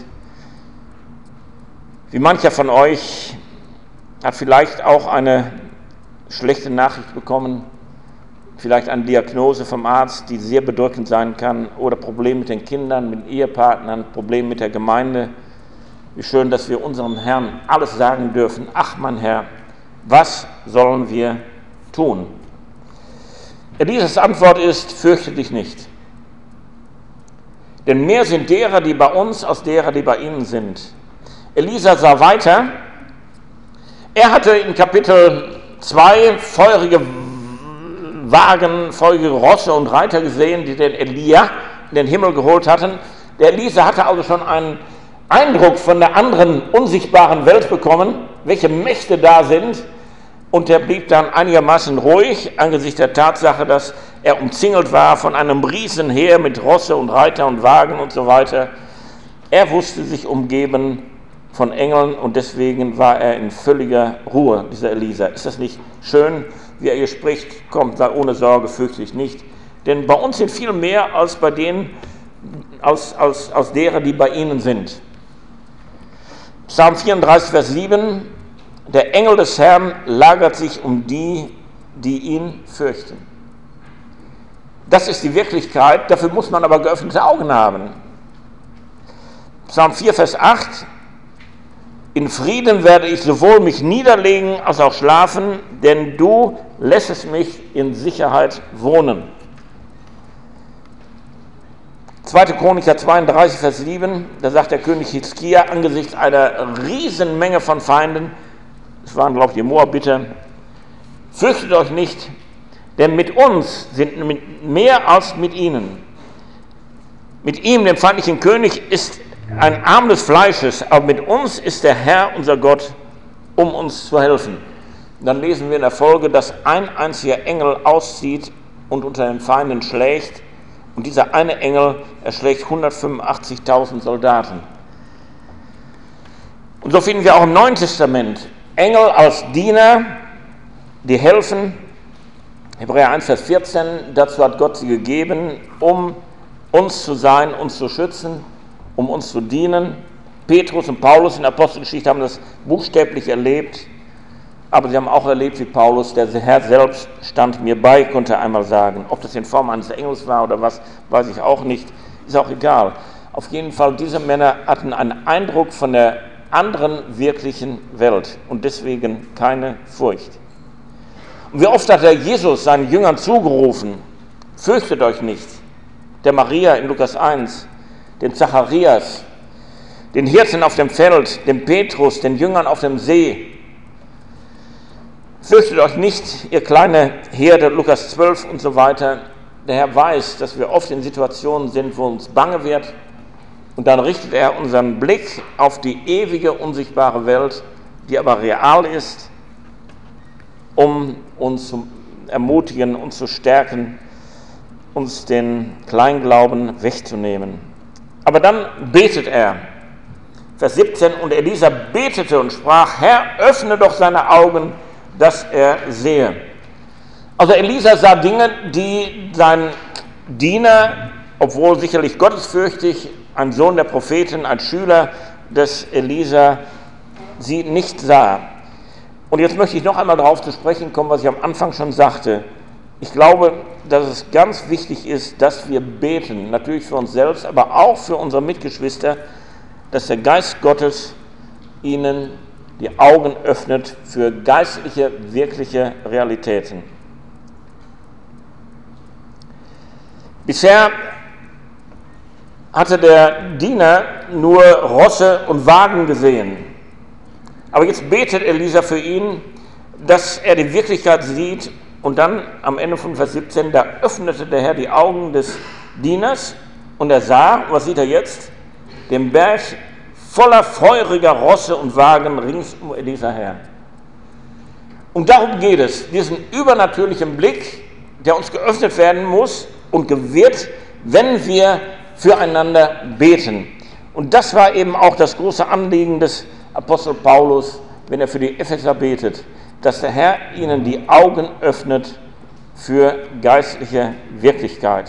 Wie mancher von euch hat vielleicht auch eine schlechte Nachricht bekommen, vielleicht eine Diagnose vom Arzt, die sehr bedrückend sein kann, oder Probleme mit den Kindern, mit Ehepartnern, Probleme mit der Gemeinde. Wie schön, dass wir unserem Herrn alles sagen dürfen. Ach, mein Herr, was sollen wir tun? Elisas Antwort ist, fürchte dich nicht. Denn mehr sind derer, die bei uns, als derer, die bei ihnen sind. Elisa sah weiter. Er hatte in Kapitel 2 feurige Wagen, feurige Rosse und Reiter gesehen, die den Elia in den Himmel geholt hatten. Der Elisa hatte also schon einen Eindruck von der anderen unsichtbaren Welt bekommen, welche Mächte da sind. Und er blieb dann einigermaßen ruhig angesichts der Tatsache, dass er umzingelt war von einem Riesenheer mit Rosse und Reiter und Wagen und so weiter. Er wusste sich umgeben von Engeln und deswegen war er in völliger Ruhe, dieser Elisa. Ist das nicht schön, wie er hier spricht? Kommt, sei ohne Sorge, fürchte dich nicht. Denn bei uns sind viel mehr als bei denen, aus derer, die bei ihnen sind. Psalm 34, Vers 7: Der Engel des Herrn lagert sich um die, die ihn fürchten. Das ist die Wirklichkeit, dafür muss man aber geöffnete Augen haben. Psalm 4, Vers 8: In Frieden werde ich sowohl mich niederlegen als auch schlafen, denn du lässest mich in Sicherheit wohnen. 2. Chroniker 32, Vers 7, da sagt der König Hiskia angesichts einer riesen Menge von Feinden, es waren, glaube ich, die Moabiter: Fürchtet euch nicht, denn mit uns sind mehr als mit ihnen. Mit ihm, dem feindlichen König, ist ein Arm des Fleisches, aber mit uns ist der Herr, unser Gott, um uns zu helfen. Und dann lesen wir in der Folge, dass ein einziger Engel auszieht und unter den Feinden schlägt. Und dieser eine Engel erschlägt 185.000 Soldaten. Und so finden wir auch im Neuen Testament Engel als Diener, die helfen. Hebräer 1, Vers 14, dazu hat Gott sie gegeben, um uns zu sein, uns zu schützen, um uns zu dienen. Petrus und Paulus in der Apostelgeschichte haben das buchstäblich erlebt, aber sie haben auch erlebt wie Paulus, der Herr selbst stand mir bei, konnte er einmal sagen. Ob das in Form eines Engels war oder was, weiß ich auch nicht, ist auch egal. Auf jeden Fall, diese Männer hatten einen Eindruck von der anderen wirklichen Welt und deswegen keine Furcht. Und wie oft hat der Jesus seinen Jüngern zugerufen: Fürchtet euch nicht. Der Maria in Lukas 1, den Zacharias, den Hirten auf dem Feld, dem Petrus, den Jüngern auf dem See. Fürchtet euch nicht, ihr kleine Herde, Lukas 12 und so weiter. Der Herr weiß, dass wir oft in Situationen sind, wo uns bange wird. Und dann richtet er unseren Blick auf die ewige, unsichtbare Welt, die aber real ist, um uns zu ermutigen, uns zu stärken, uns den Kleinglauben wegzunehmen. Aber dann betet er. Vers 17: Und Elisa betete und sprach: Herr, öffne doch seine Augen, dass er sehe. Also Elisa sah Dinge, die sein Diener, obwohl sicherlich gottesfürchtig, ein Sohn der Propheten, ein Schüler des Elisa, sie nicht sah. Und jetzt möchte ich noch einmal darauf zu sprechen kommen, was ich am Anfang schon sagte. Ich glaube, dass es ganz wichtig ist, dass wir beten, natürlich für uns selbst, aber auch für unsere Mitgeschwister, dass der Geist Gottes ihnen die Augen öffnet für geistliche, wirkliche Realitäten. Bisher hatte der Diener nur Rosse und Wagen gesehen. Aber jetzt betet Elisa für ihn, dass er die Wirklichkeit sieht. Und dann am Ende von Vers 17, da öffnete der Herr die Augen des Dieners und er sah, was sieht er jetzt? Den Berg voller feuriger Rosse und Wagen rings um Elisa her. Und darum geht es, diesen übernatürlichen Blick, der uns geöffnet werden muss und wird, wenn wir füreinander beten. Und das war eben auch das große Anliegen des Apostel Paulus, wenn er für die Epheser betet, dass der Herr ihnen die Augen öffnet für geistliche Wirklichkeit.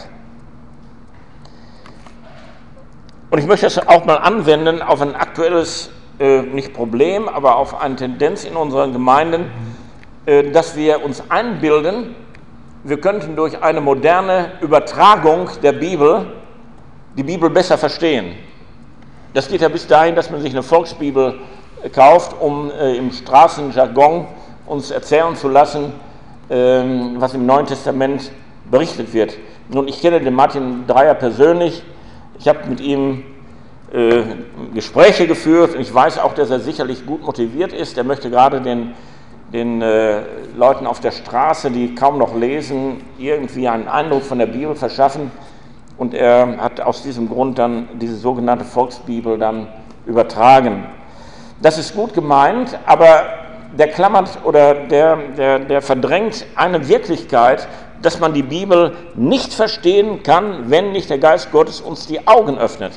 Und ich möchte das auch mal anwenden auf ein aktuelles, nicht Problem, aber auf eine Tendenz in unseren Gemeinden, dass wir uns einbilden, wir könnten durch eine moderne Übertragung der Bibel die Bibel besser verstehen. Das geht ja bis dahin, dass man sich eine Volksbibel kauft, um im Straßenjargon uns erzählen zu lassen, was im Neuen Testament berichtet wird. Nun, ich kenne den Martin Dreyer persönlich. Ich habe mit ihm Gespräche geführt und ich weiß auch, dass er sicherlich gut motiviert ist. Er möchte gerade den Leuten auf der Straße, die kaum noch lesen, irgendwie einen Eindruck von der Bibel verschaffen. Und er hat aus diesem Grund dann diese sogenannte Volksbibel dann übertragen. Das ist gut gemeint, aber der klammert oder der verdrängt eine Wirklichkeit, dass man die Bibel nicht verstehen kann, wenn nicht der Geist Gottes uns die Augen öffnet.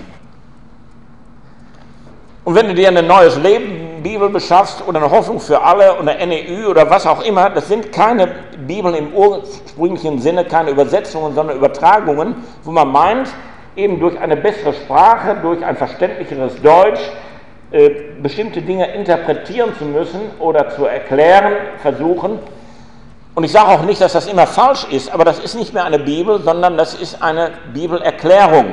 Und wenn du dir eine Neues Leben Bibel beschaffst oder eine Hoffnung für alle oder eine NEU oder was auch immer, das sind keine Bibeln im ursprünglichen Sinne, keine Übersetzungen, sondern Übertragungen, wo man meint, eben durch eine bessere Sprache, durch ein verständlicheres Deutsch, bestimmte Dinge interpretieren zu müssen oder zu erklären, versuchen. Und ich sage auch nicht, dass das immer falsch ist, aber das ist nicht mehr eine Bibel, sondern das ist eine Bibelerklärung.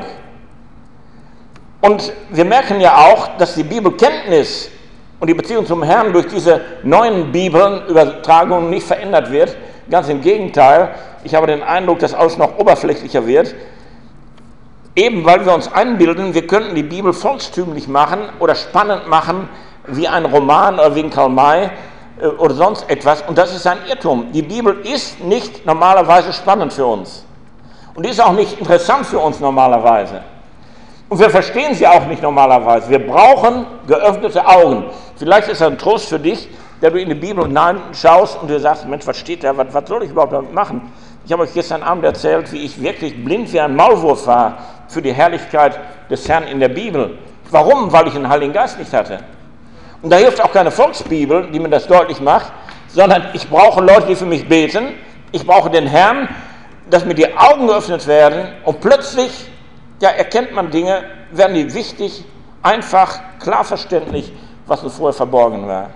Und wir merken ja auch, dass die Bibelkenntnis und die Beziehung zum Herrn durch diese neuen Bibelübertragungen nicht verändert wird. Ganz im Gegenteil, ich habe den Eindruck, dass alles noch oberflächlicher wird. Eben weil wir uns einbilden, wir könnten die Bibel volkstümlich machen oder spannend machen, wie ein Roman oder wie ein Karl May oder sonst etwas. Und das ist ein Irrtum. Die Bibel ist nicht normalerweise spannend für uns. Und die ist auch nicht interessant für uns normalerweise. Und wir verstehen sie auch nicht normalerweise. Wir brauchen geöffnete Augen. Vielleicht ist das ein Trost für dich, der du in die Bibel hineinschaust und du sagst, Mensch, was steht da, was soll ich überhaupt damit machen? Ich habe euch gestern Abend erzählt, wie ich wirklich blind wie ein Maulwurf war für die Herrlichkeit des Herrn in der Bibel. Warum? Weil ich den Heiligen Geist nicht hatte. Und da hilft auch keine Volksbibel, die mir das deutlich macht, sondern ich brauche Leute, die für mich beten. Ich brauche den Herrn, dass mir die Augen geöffnet werden und plötzlich erkennt man Dinge, werden die wichtig, einfach, klar verständlich, was uns vorher verborgen war.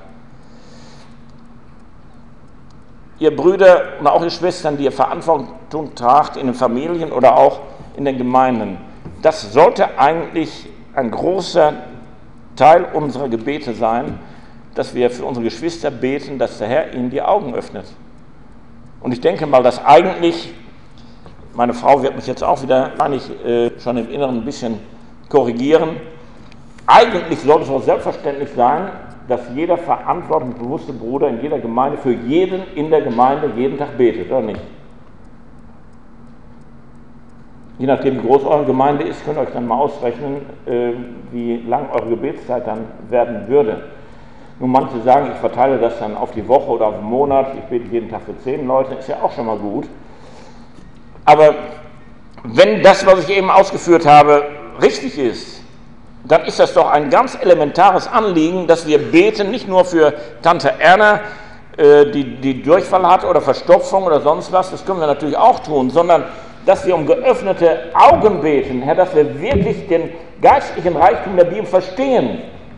Ihr Brüder und auch ihr Schwestern, die ihr Verantwortung tragt in den Familien oder auch in den Gemeinden, das sollte eigentlich ein großer Teil unserer Gebete sein, dass wir für unsere Geschwister beten, dass der Herr ihnen die Augen öffnet. Und ich denke mal, dass eigentlich, meine Frau wird mich jetzt auch wieder schon im Inneren ein bisschen korrigieren, eigentlich sollte es auch selbstverständlich sein, dass jeder verantwortungsbewusste Bruder in jeder Gemeinde für jeden in der Gemeinde jeden Tag betet, oder nicht? Je nachdem, wie groß eure Gemeinde ist, könnt ihr euch dann mal ausrechnen, wie lang eure Gebetszeit dann werden würde. Nun, manche sagen, ich verteile das dann auf die Woche oder auf den Monat, ich bete jeden Tag für 10 Leute, ist ja auch schon mal gut. Aber wenn das, was ich eben ausgeführt habe, richtig ist, dann ist das doch ein ganz elementares Anliegen, dass wir beten, nicht nur für Tante Erna, die Durchfall hat oder Verstopfung oder sonst was, das können wir natürlich auch tun, sondern dass wir um geöffnete Augen beten, Herr, dass wir wirklich den geistlichen Reichtum der Bibel verstehen.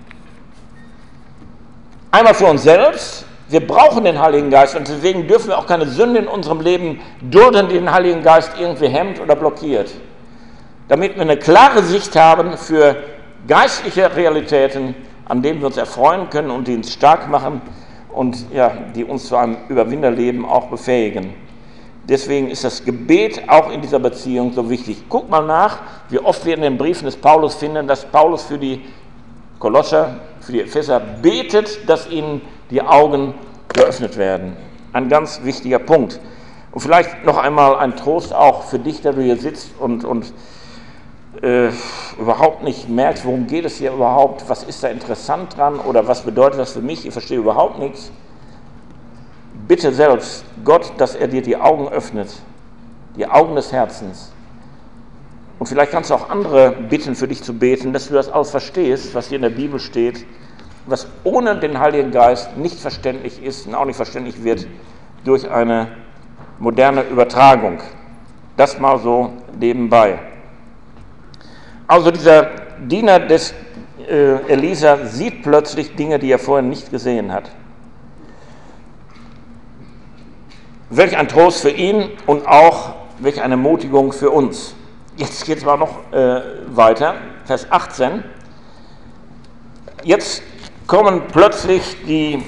Einmal für uns selbst, wir brauchen den Heiligen Geist und deswegen dürfen wir auch keine Sünde in unserem Leben dulden, die den Heiligen Geist irgendwie hemmt oder blockiert. Damit wir eine klare Sicht haben für geistliche Realitäten, an denen wir uns erfreuen können und die uns stark machen und die uns zu einem Überwinderleben auch befähigen. Deswegen ist das Gebet auch in dieser Beziehung so wichtig. Guck mal nach, wie oft wir in den Briefen des Paulus finden, dass Paulus für die Kolosser, für die Epheser betet, dass ihnen die Augen geöffnet werden. Ein ganz wichtiger Punkt. Und vielleicht noch einmal ein Trost auch für dich, der du hier sitzt und überhaupt nicht merkst, worum geht es hier überhaupt, was ist da interessant dran oder was bedeutet das für mich, ich verstehe überhaupt nichts. Bitte selbst Gott, dass er dir die Augen öffnet, die Augen des Herzens. Und vielleicht kannst du auch andere bitten, für dich zu beten, dass du das alles verstehst, was hier in der Bibel steht, was ohne den Heiligen Geist nicht verständlich ist und auch nicht verständlich wird durch eine moderne Übertragung. Das mal so nebenbei. Also dieser Diener des Elisa sieht plötzlich Dinge, die er vorher nicht gesehen hat. Welch ein Trost für ihn und auch welch eine Ermutigung für uns. Jetzt geht es mal noch weiter, Vers 18. Jetzt kommen plötzlich die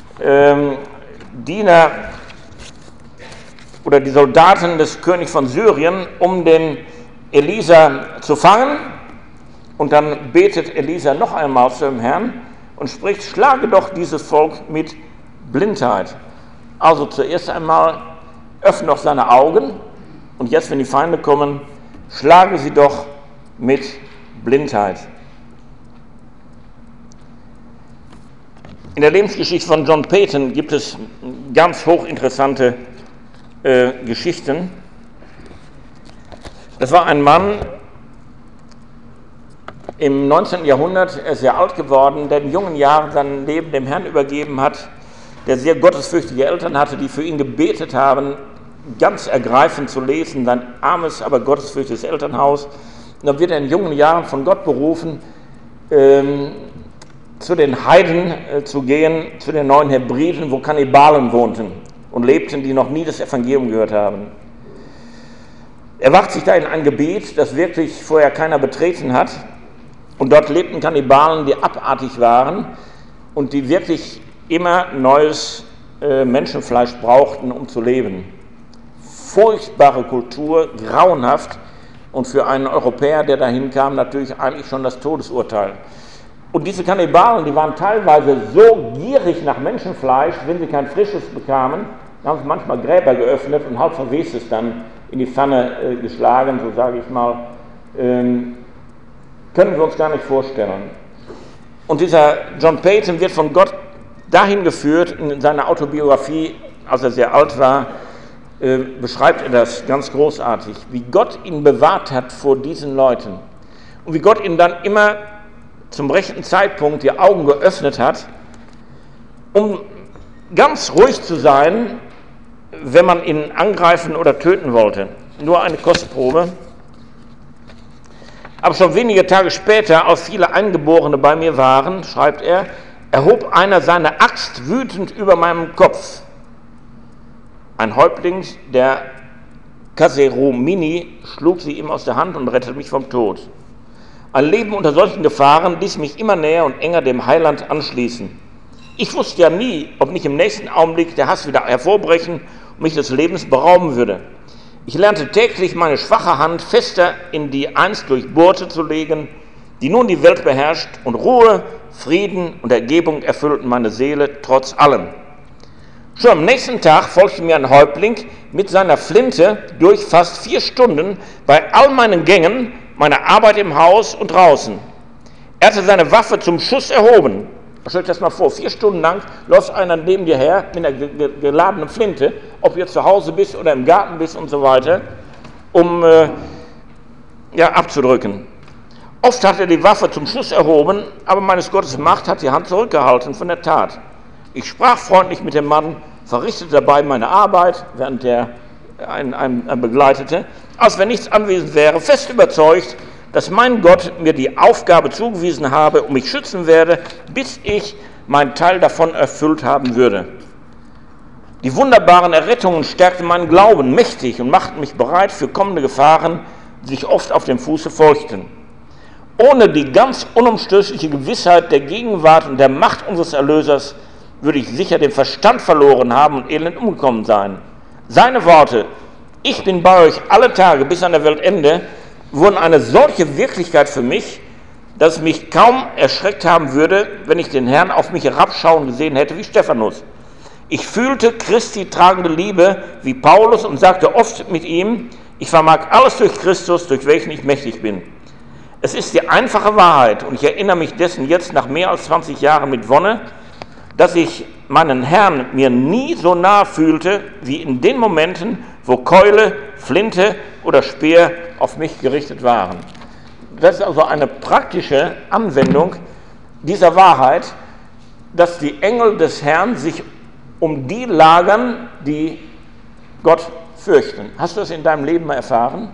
Diener oder die Soldaten des Königs von Syrien, um den Elisa zu fangen. Und dann betet Elisa noch einmal zu dem Herrn und spricht, schlage doch dieses Volk mit Blindheit. Also zuerst einmal öffne doch seine Augen und jetzt, wenn die Feinde kommen, schlage sie doch mit Blindheit. In der Lebensgeschichte von John Paton gibt es ganz hochinteressante Geschichten. Das war ein Mann im 19. Jahrhundert, er ist sehr alt geworden, der in jungen Jahren sein Leben dem Herrn übergeben hat, der sehr gottesfürchtige Eltern hatte, die für ihn gebetet haben, ganz ergreifend zu lesen, sein armes, aber gottesfürchtiges Elternhaus. Und dann wird er in jungen Jahren von Gott berufen, zu den Heiden zu gehen, zu den neuen Hebriden, wo Kannibalen wohnten und lebten, die noch nie das Evangelium gehört haben. Er wagt sich da in ein Gebiet, das wirklich vorher keiner betreten hat, und dort lebten Kannibalen, die abartig waren und die wirklich immer neues Menschenfleisch brauchten, um zu leben. Furchtbare Kultur, grauenhaft, und für einen Europäer, der dahin kam, natürlich eigentlich schon das Todesurteil. Und diese Kannibalen, die waren teilweise so gierig nach Menschenfleisch, wenn sie kein frisches bekamen, haben sie manchmal Gräber geöffnet und halb Verwestes dann in die Pfanne geschlagen, so sage ich mal. Können wir uns gar nicht vorstellen. Und dieser John Paton wird von Gott dahin geführt, in seiner Autobiografie, als er sehr alt war, beschreibt er das ganz großartig, wie Gott ihn bewahrt hat vor diesen Leuten und wie Gott ihn dann immer zum rechten Zeitpunkt die Augen geöffnet hat, um ganz ruhig zu sein, wenn man ihn angreifen oder töten wollte. Nur eine Kostprobe. Aber schon wenige Tage später, als viele Eingeborene bei mir waren, schreibt er, erhob einer seine Axt wütend über meinem Kopf. Ein Häuptling der Kaseromini schlug sie ihm aus der Hand und rettete mich vom Tod. Ein Leben unter solchen Gefahren ließ mich immer näher und enger dem Heiland anschließen. Ich wusste ja nie, ob nicht im nächsten Augenblick der Hass wieder hervorbrechen und mich des Lebens berauben würde. Ich lernte täglich meine schwache Hand fester in die einst durchbohrte zu legen, die nun die Welt beherrscht, und Ruhe, Frieden und Ergebung erfüllten meine Seele trotz allem. Schon am nächsten Tag folgte mir ein Häuptling mit seiner Flinte durch fast 4 Stunden bei all meinen Gängen, meiner Arbeit im Haus und draußen. Er hatte seine Waffe zum Schuss erhoben. Stellt euch das mal vor, 4 Stunden lang läuft einer neben dir her mit einer geladenen Flinte, ob du jetzt zu Hause bist oder im Garten bist und so weiter, um abzudrücken. Oft hat er die Waffe zum Schuss erhoben, aber meines Gottes Macht hat die Hand zurückgehalten von der Tat. Ich sprach freundlich mit dem Mann, verrichtete dabei meine Arbeit, während er einen begleitete, als wenn nichts anwesend wäre, fest überzeugt, dass mein Gott mir die Aufgabe zugewiesen habe und mich schützen werde, bis ich meinen Teil davon erfüllt haben würde. Die wunderbaren Errettungen stärkten meinen Glauben mächtig und machten mich bereit für kommende Gefahren, die sich oft auf dem Fuße feuchten. Ohne die ganz unumstößliche Gewissheit der Gegenwart und der Macht unseres Erlösers würde ich sicher den Verstand verloren haben und elend umgekommen sein. Seine Worte, ich bin bei euch alle Tage bis an der Weltende, wurden eine solche Wirklichkeit für mich, dass es mich kaum erschreckt haben würde, wenn ich den Herrn auf mich herabschauen gesehen hätte wie Stephanus. Ich fühlte Christi tragende Liebe wie Paulus und sagte oft mit ihm, ich vermag alles durch Christus, durch welchen ich mächtig bin. Es ist die einfache Wahrheit, und ich erinnere mich dessen jetzt nach mehr als 20 Jahren mit Wonne, dass ich meinen Herrn mir nie so nahe fühlte, wie in den Momenten, wo Keule, Flinte oder Speer auf mich gerichtet waren. Das ist also eine praktische Anwendung dieser Wahrheit, dass die Engel des Herrn sich um die lagern, die Gott fürchten. Hast du das in deinem Leben mal erfahren?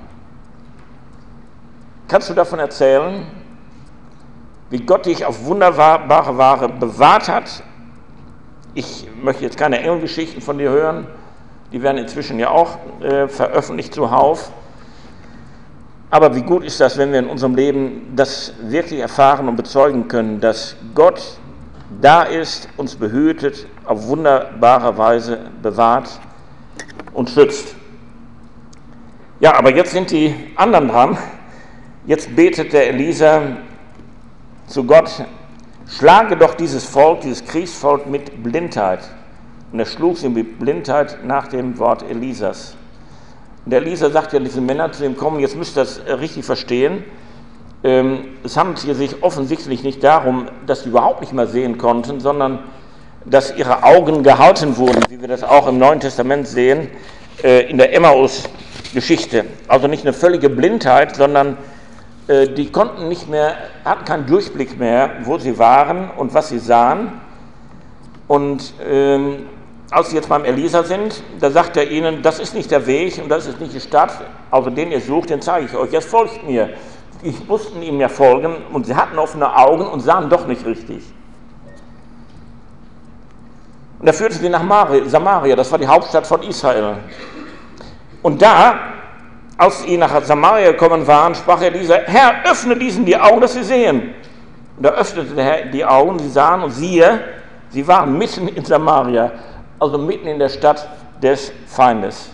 Kannst du davon erzählen, wie Gott dich auf wunderbare Weise bewahrt hat? Ich möchte jetzt keine Engelgeschichten von dir hören, die werden inzwischen ja auch veröffentlicht zuhauf. Aber wie gut ist das, wenn wir in unserem Leben das wirklich erfahren und bezeugen können, dass Gott da ist, uns behütet, auf wunderbare Weise bewahrt und schützt. Ja, aber jetzt sind die anderen dran. Jetzt betet der Elisa zu Gott, schlage doch dieses Volk, dieses Kriegsvolk mit Blindheit. Und er schlug sie mit Blindheit nach dem Wort Elisas. Und der Elisa sagt ja diesen Männern zu ihm, komm, jetzt müsst ihr das richtig verstehen. Es handelt sich offensichtlich nicht darum, dass sie überhaupt nicht mehr sehen konnten, sondern dass ihre Augen gehalten wurden, wie wir das auch im Neuen Testament sehen, in der Emmaus-Geschichte. Also nicht eine völlige Blindheit, sondern die konnten nicht mehr, hatten keinen Durchblick mehr, wo sie waren und was sie sahen. Und als sie jetzt beim Elisa sind, da sagt er ihnen, das ist nicht der Weg und das ist nicht die Stadt, also den ihr sucht, den zeige ich euch, jetzt folgt mir. Die mussten ihm ja folgen und sie hatten offene Augen und sahen doch nicht richtig. Und er führte sie nach Samaria, das war die Hauptstadt von Israel. Und da, als sie nach Samaria gekommen waren, sprach Elisa, Herr, öffne diesen die Augen, dass sie sehen. Und da öffnete der Herr die Augen, sie sahen und siehe, sie waren mitten in Samaria, also mitten in der Stadt des Feindes.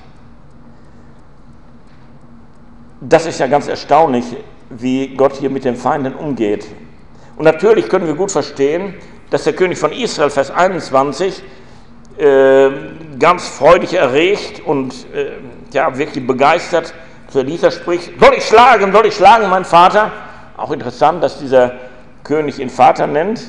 Das ist ja ganz erstaunlich, wie Gott hier mit den Feinden umgeht. Und natürlich können wir gut verstehen, dass der König von Israel, Vers 21, ganz freudig erregt und wirklich begeistert zu Elisa spricht, soll ich schlagen, mein Vater? Auch interessant, dass dieser König ihn Vater nennt.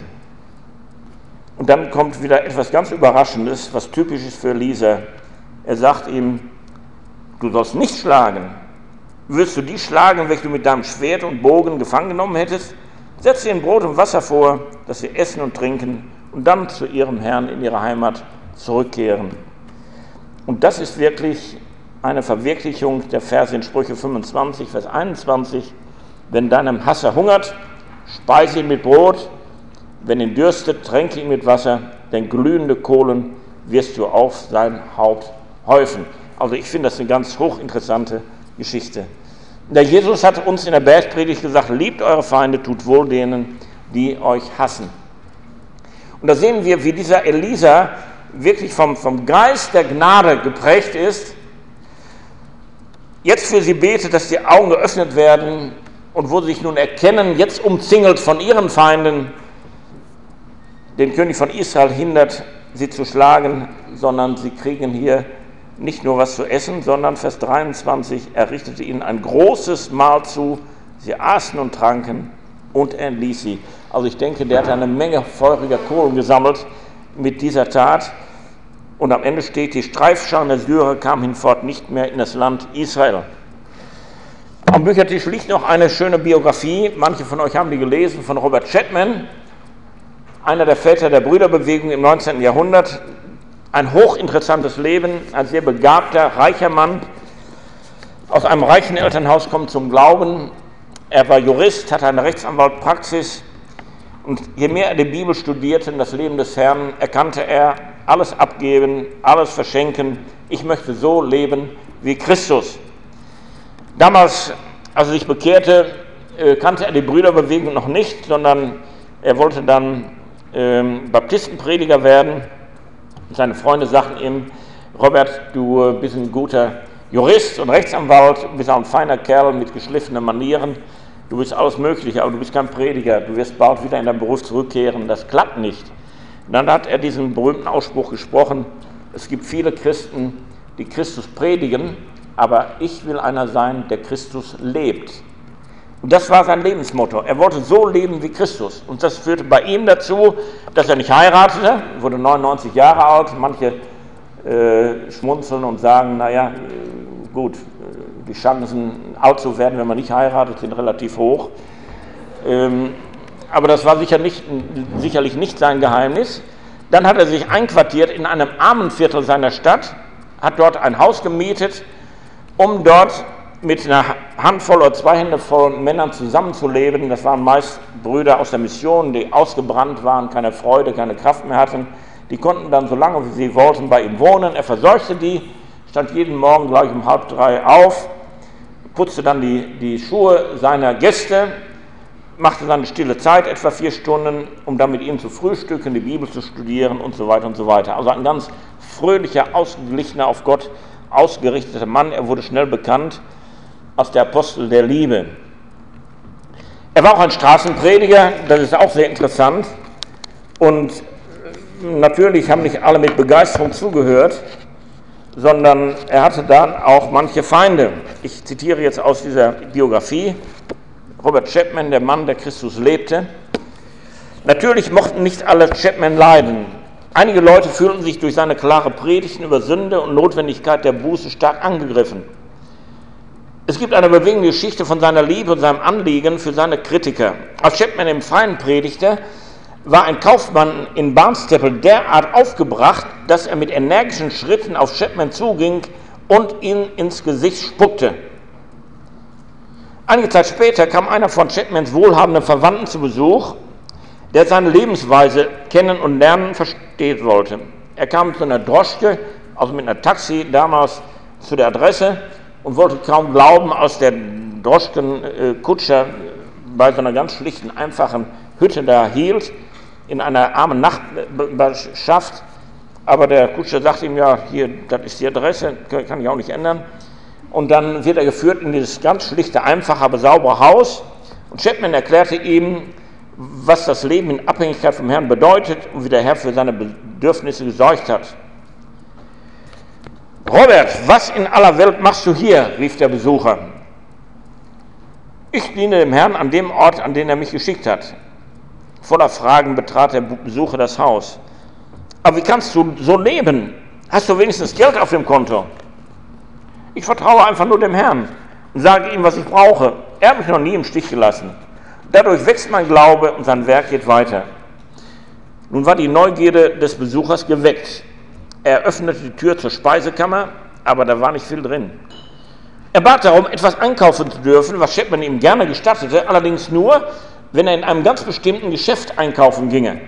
Und dann kommt wieder etwas ganz Überraschendes, was typisch ist für Elisa. Er sagt ihm, du sollst nicht schlagen. Wirst du die schlagen, welche du mit deinem Schwert und Bogen gefangen genommen hättest? Setz ihnen Brot und Wasser vor, dass sie essen und trinken und dann zu ihrem Herrn in ihre Heimat zurückkehren. Und das ist wirklich eine Verwirklichung der Verse in Sprüche 25, Vers 21. Wenn deinem Hasser hungert, speise ihn mit Brot, wenn ihn dürstet, tränke ihn mit Wasser, denn glühende Kohlen wirst du auf sein Haupt häufen. Also ich finde das eine ganz hochinteressante Geschichte. Der Jesus hat uns in der Bergpredigt gesagt, liebt eure Feinde, tut wohl denen, die euch hassen. Und da sehen wir, wie dieser Elisa wirklich vom Geist der Gnade geprägt ist, jetzt für sie betet, dass die Augen geöffnet werden und wo sie sich nun erkennen, jetzt umzingelt von ihren Feinden, den König von Israel hindert, sie zu schlagen, sondern sie kriegen hier nicht nur was zu essen, sondern Vers 23, er richtete ihnen ein großes Mahl zu, sie aßen und tranken und er entließ sie. Also ich denke, der hat eine Menge feuriger Kohlen gesammelt mit dieser Tat. Und am Ende steht, die Streifscharen der Syrer kamen hinfort nicht mehr in das Land Israel. Am Büchertisch liegt noch eine schöne Biografie, manche von euch haben die gelesen, von Robert Chapman, einer der Väter der Brüderbewegung im 19. Jahrhundert. Ein hochinteressantes Leben, ein sehr begabter, reicher Mann, aus einem reichen Elternhaus kommt zum Glauben. Er war Jurist, hatte eine Rechtsanwaltpraxis und je mehr er die Bibel studierte und das Leben des Herrn, erkannte er, alles abgeben, alles verschenken. Ich möchte so leben wie Christus. Damals, als er sich bekehrte, kannte er die Brüderbewegung noch nicht, sondern er wollte dann Baptistenprediger werden. Seine Freunde sagten ihm, Robert, du bist ein guter Jurist und Rechtsanwalt, du bist auch ein feiner Kerl mit geschliffenen Manieren, du bist alles Mögliche, aber du bist kein Prediger, du wirst bald wieder in deinen Beruf zurückkehren, das klappt nicht. Und dann hat er diesen berühmten Ausspruch gesprochen, es gibt viele Christen, die Christus predigen, aber ich will einer sein, der Christus lebt. Und das war sein Lebensmotto. Er wollte so leben wie Christus. Und das führte bei ihm dazu, dass er nicht heiratete, wurde 99 Jahre alt. Manche schmunzeln und sagen, naja, gut, die Chancen, alt zu werden, wenn man nicht heiratet, sind relativ hoch. Aber das war sicherlich nicht sein Geheimnis. Dann hat er sich einquartiert in einem Armenviertel seiner Stadt, hat dort ein Haus gemietet, um dort mit einer Handvoll oder 2 Hände voll Männern zusammenzuleben. Das waren meist Brüder aus der Mission, die ausgebrannt waren, keine Freude, keine Kraft mehr hatten. Die konnten dann, solange sie wollten, bei ihm wohnen. Er verseuchte die, stand jeden Morgen gleich um 2:30 auf, putzte dann die Schuhe seiner Gäste, machte dann eine stille Zeit, etwa 4 Stunden, um dann mit ihnen zu frühstücken, die Bibel zu studieren und so weiter und so weiter. Also ein ganz fröhlicher, ausgeglichener, auf Gott ausgerichteter Mann. Er wurde schnell bekannt als der Apostel der Liebe. Er war auch ein Straßenprediger, das ist auch sehr interessant. Und natürlich haben nicht alle mit Begeisterung zugehört, sondern er hatte dann auch manche Feinde. Ich zitiere jetzt aus dieser Biografie, Robert Chapman, der Mann, der Christus lebte. Natürlich mochten nicht alle Chapman leiden. Einige Leute fühlten sich durch seine klare Predigten über Sünde und Notwendigkeit der Buße stark angegriffen. Es gibt eine bewegende Geschichte von seiner Liebe und seinem Anliegen für seine Kritiker. Als Chapman im Freien predigte, war ein Kaufmann in Barnstaple derart aufgebracht, dass er mit energischen Schritten auf Chapman zuging und ihn ins Gesicht spuckte. Einige Zeit später kam einer von Chapmans wohlhabenden Verwandten zu Besuch, der seine Lebensweise kennen und lernen verstehen wollte. Er kam zu einer Droschke, also mit einer Taxi damals zu der Adresse und wollte kaum glauben, als der Droschkenkutscher bei so einer ganz schlichten, einfachen Hütte da hielt, in einer armen Nachbarschaft. Aber der Kutscher sagte ihm, ja, hier, das ist die Adresse, kann ich auch nicht ändern. Und dann wird er geführt in dieses ganz schlichte, einfache, aber saubere Haus. Und Chapman erklärte ihm, was das Leben in Abhängigkeit vom Herrn bedeutet und wie der Herr für seine Bedürfnisse gesorgt hat. Robert, was in aller Welt machst du hier? Rief der Besucher. Ich diene dem Herrn an dem Ort, an den er mich geschickt hat. Voller Fragen betrat der Besucher das Haus. Aber wie kannst du so leben? Hast du wenigstens Geld auf dem Konto? Ich vertraue einfach nur dem Herrn und sage ihm, was ich brauche. Er hat mich noch nie im Stich gelassen. Dadurch wächst mein Glaube und sein Werk geht weiter. Nun war die Neugierde des Besuchers geweckt. Er öffnete die Tür zur Speisekammer, aber da war nicht viel drin. Er bat darum, etwas einkaufen zu dürfen, was Chapman ihm gerne gestattete, allerdings nur, wenn er in einem ganz bestimmten Geschäft einkaufen ginge.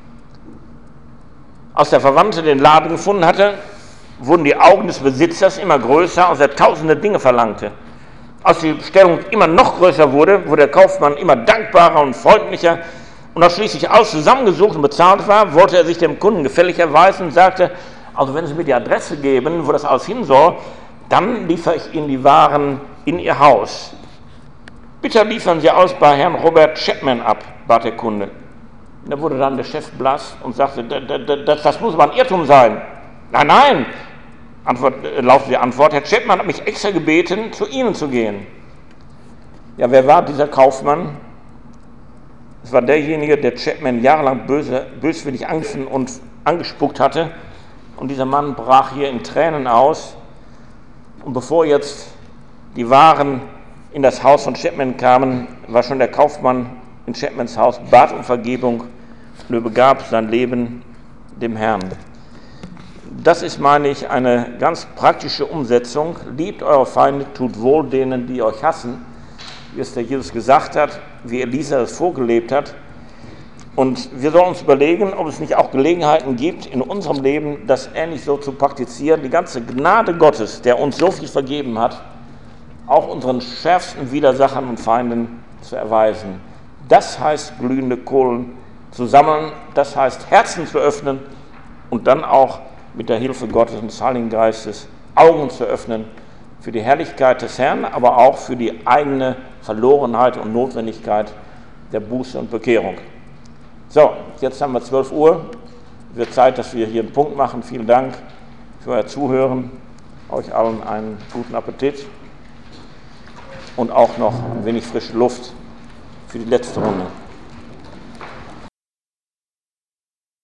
Als der Verwandte den Laden gefunden hatte, wurden die Augen des Besitzers immer größer, als er tausende Dinge verlangte. Als die Bestellung immer noch größer wurde, wurde der Kaufmann immer dankbarer und freundlicher. Und als schließlich alles zusammengesucht und bezahlt war, wollte er sich dem Kunden gefällig erweisen und sagte, also wenn Sie mir die Adresse geben, wo das alles hin soll, dann liefere ich Ihnen die Waren in Ihr Haus. Bitte liefern Sie alles bei Herrn Robert Chapman ab, bat der Kunde. Und da wurde dann der Chef blass und sagte, das muss aber ein Irrtum sein. Nein, nein, lautete die Antwort, Herr Chapman hat mich extra gebeten, zu Ihnen zu gehen. Ja, wer war dieser Kaufmann? Es war derjenige, der Chapman jahrelang böswillig angegriffen und angespuckt hatte. Und dieser Mann brach hier in Tränen aus. Und bevor jetzt die Waren in das Haus von Chapman kamen, war schon der Kaufmann in Chapmans Haus, bat um Vergebung und übergab sein Leben dem Herrn. Das ist, meine ich, eine ganz praktische Umsetzung. Liebt eure Feinde, tut wohl denen, die euch hassen, wie es der Jesus gesagt hat, wie Elisa es vorgelebt hat. Und wir sollen uns überlegen, ob es nicht auch Gelegenheiten gibt, in unserem Leben das ähnlich so zu praktizieren, die ganze Gnade Gottes, der uns so viel vergeben hat, auch unseren schärfsten Widersachern und Feinden zu erweisen. Das heißt, glühende Kohlen zu sammeln, das heißt, Herzen zu öffnen und dann auch mit der Hilfe Gottes und des Heiligen Geistes Augen zu öffnen für die Herrlichkeit des Herrn, aber auch für die eigene Verlorenheit und Notwendigkeit der Buße und Bekehrung. So, jetzt haben wir 12 Uhr. Es wird Zeit, dass wir hier einen Punkt machen. Vielen Dank für euer Zuhören. Euch allen einen guten Appetit und auch noch ein wenig frische Luft für die letzte Runde.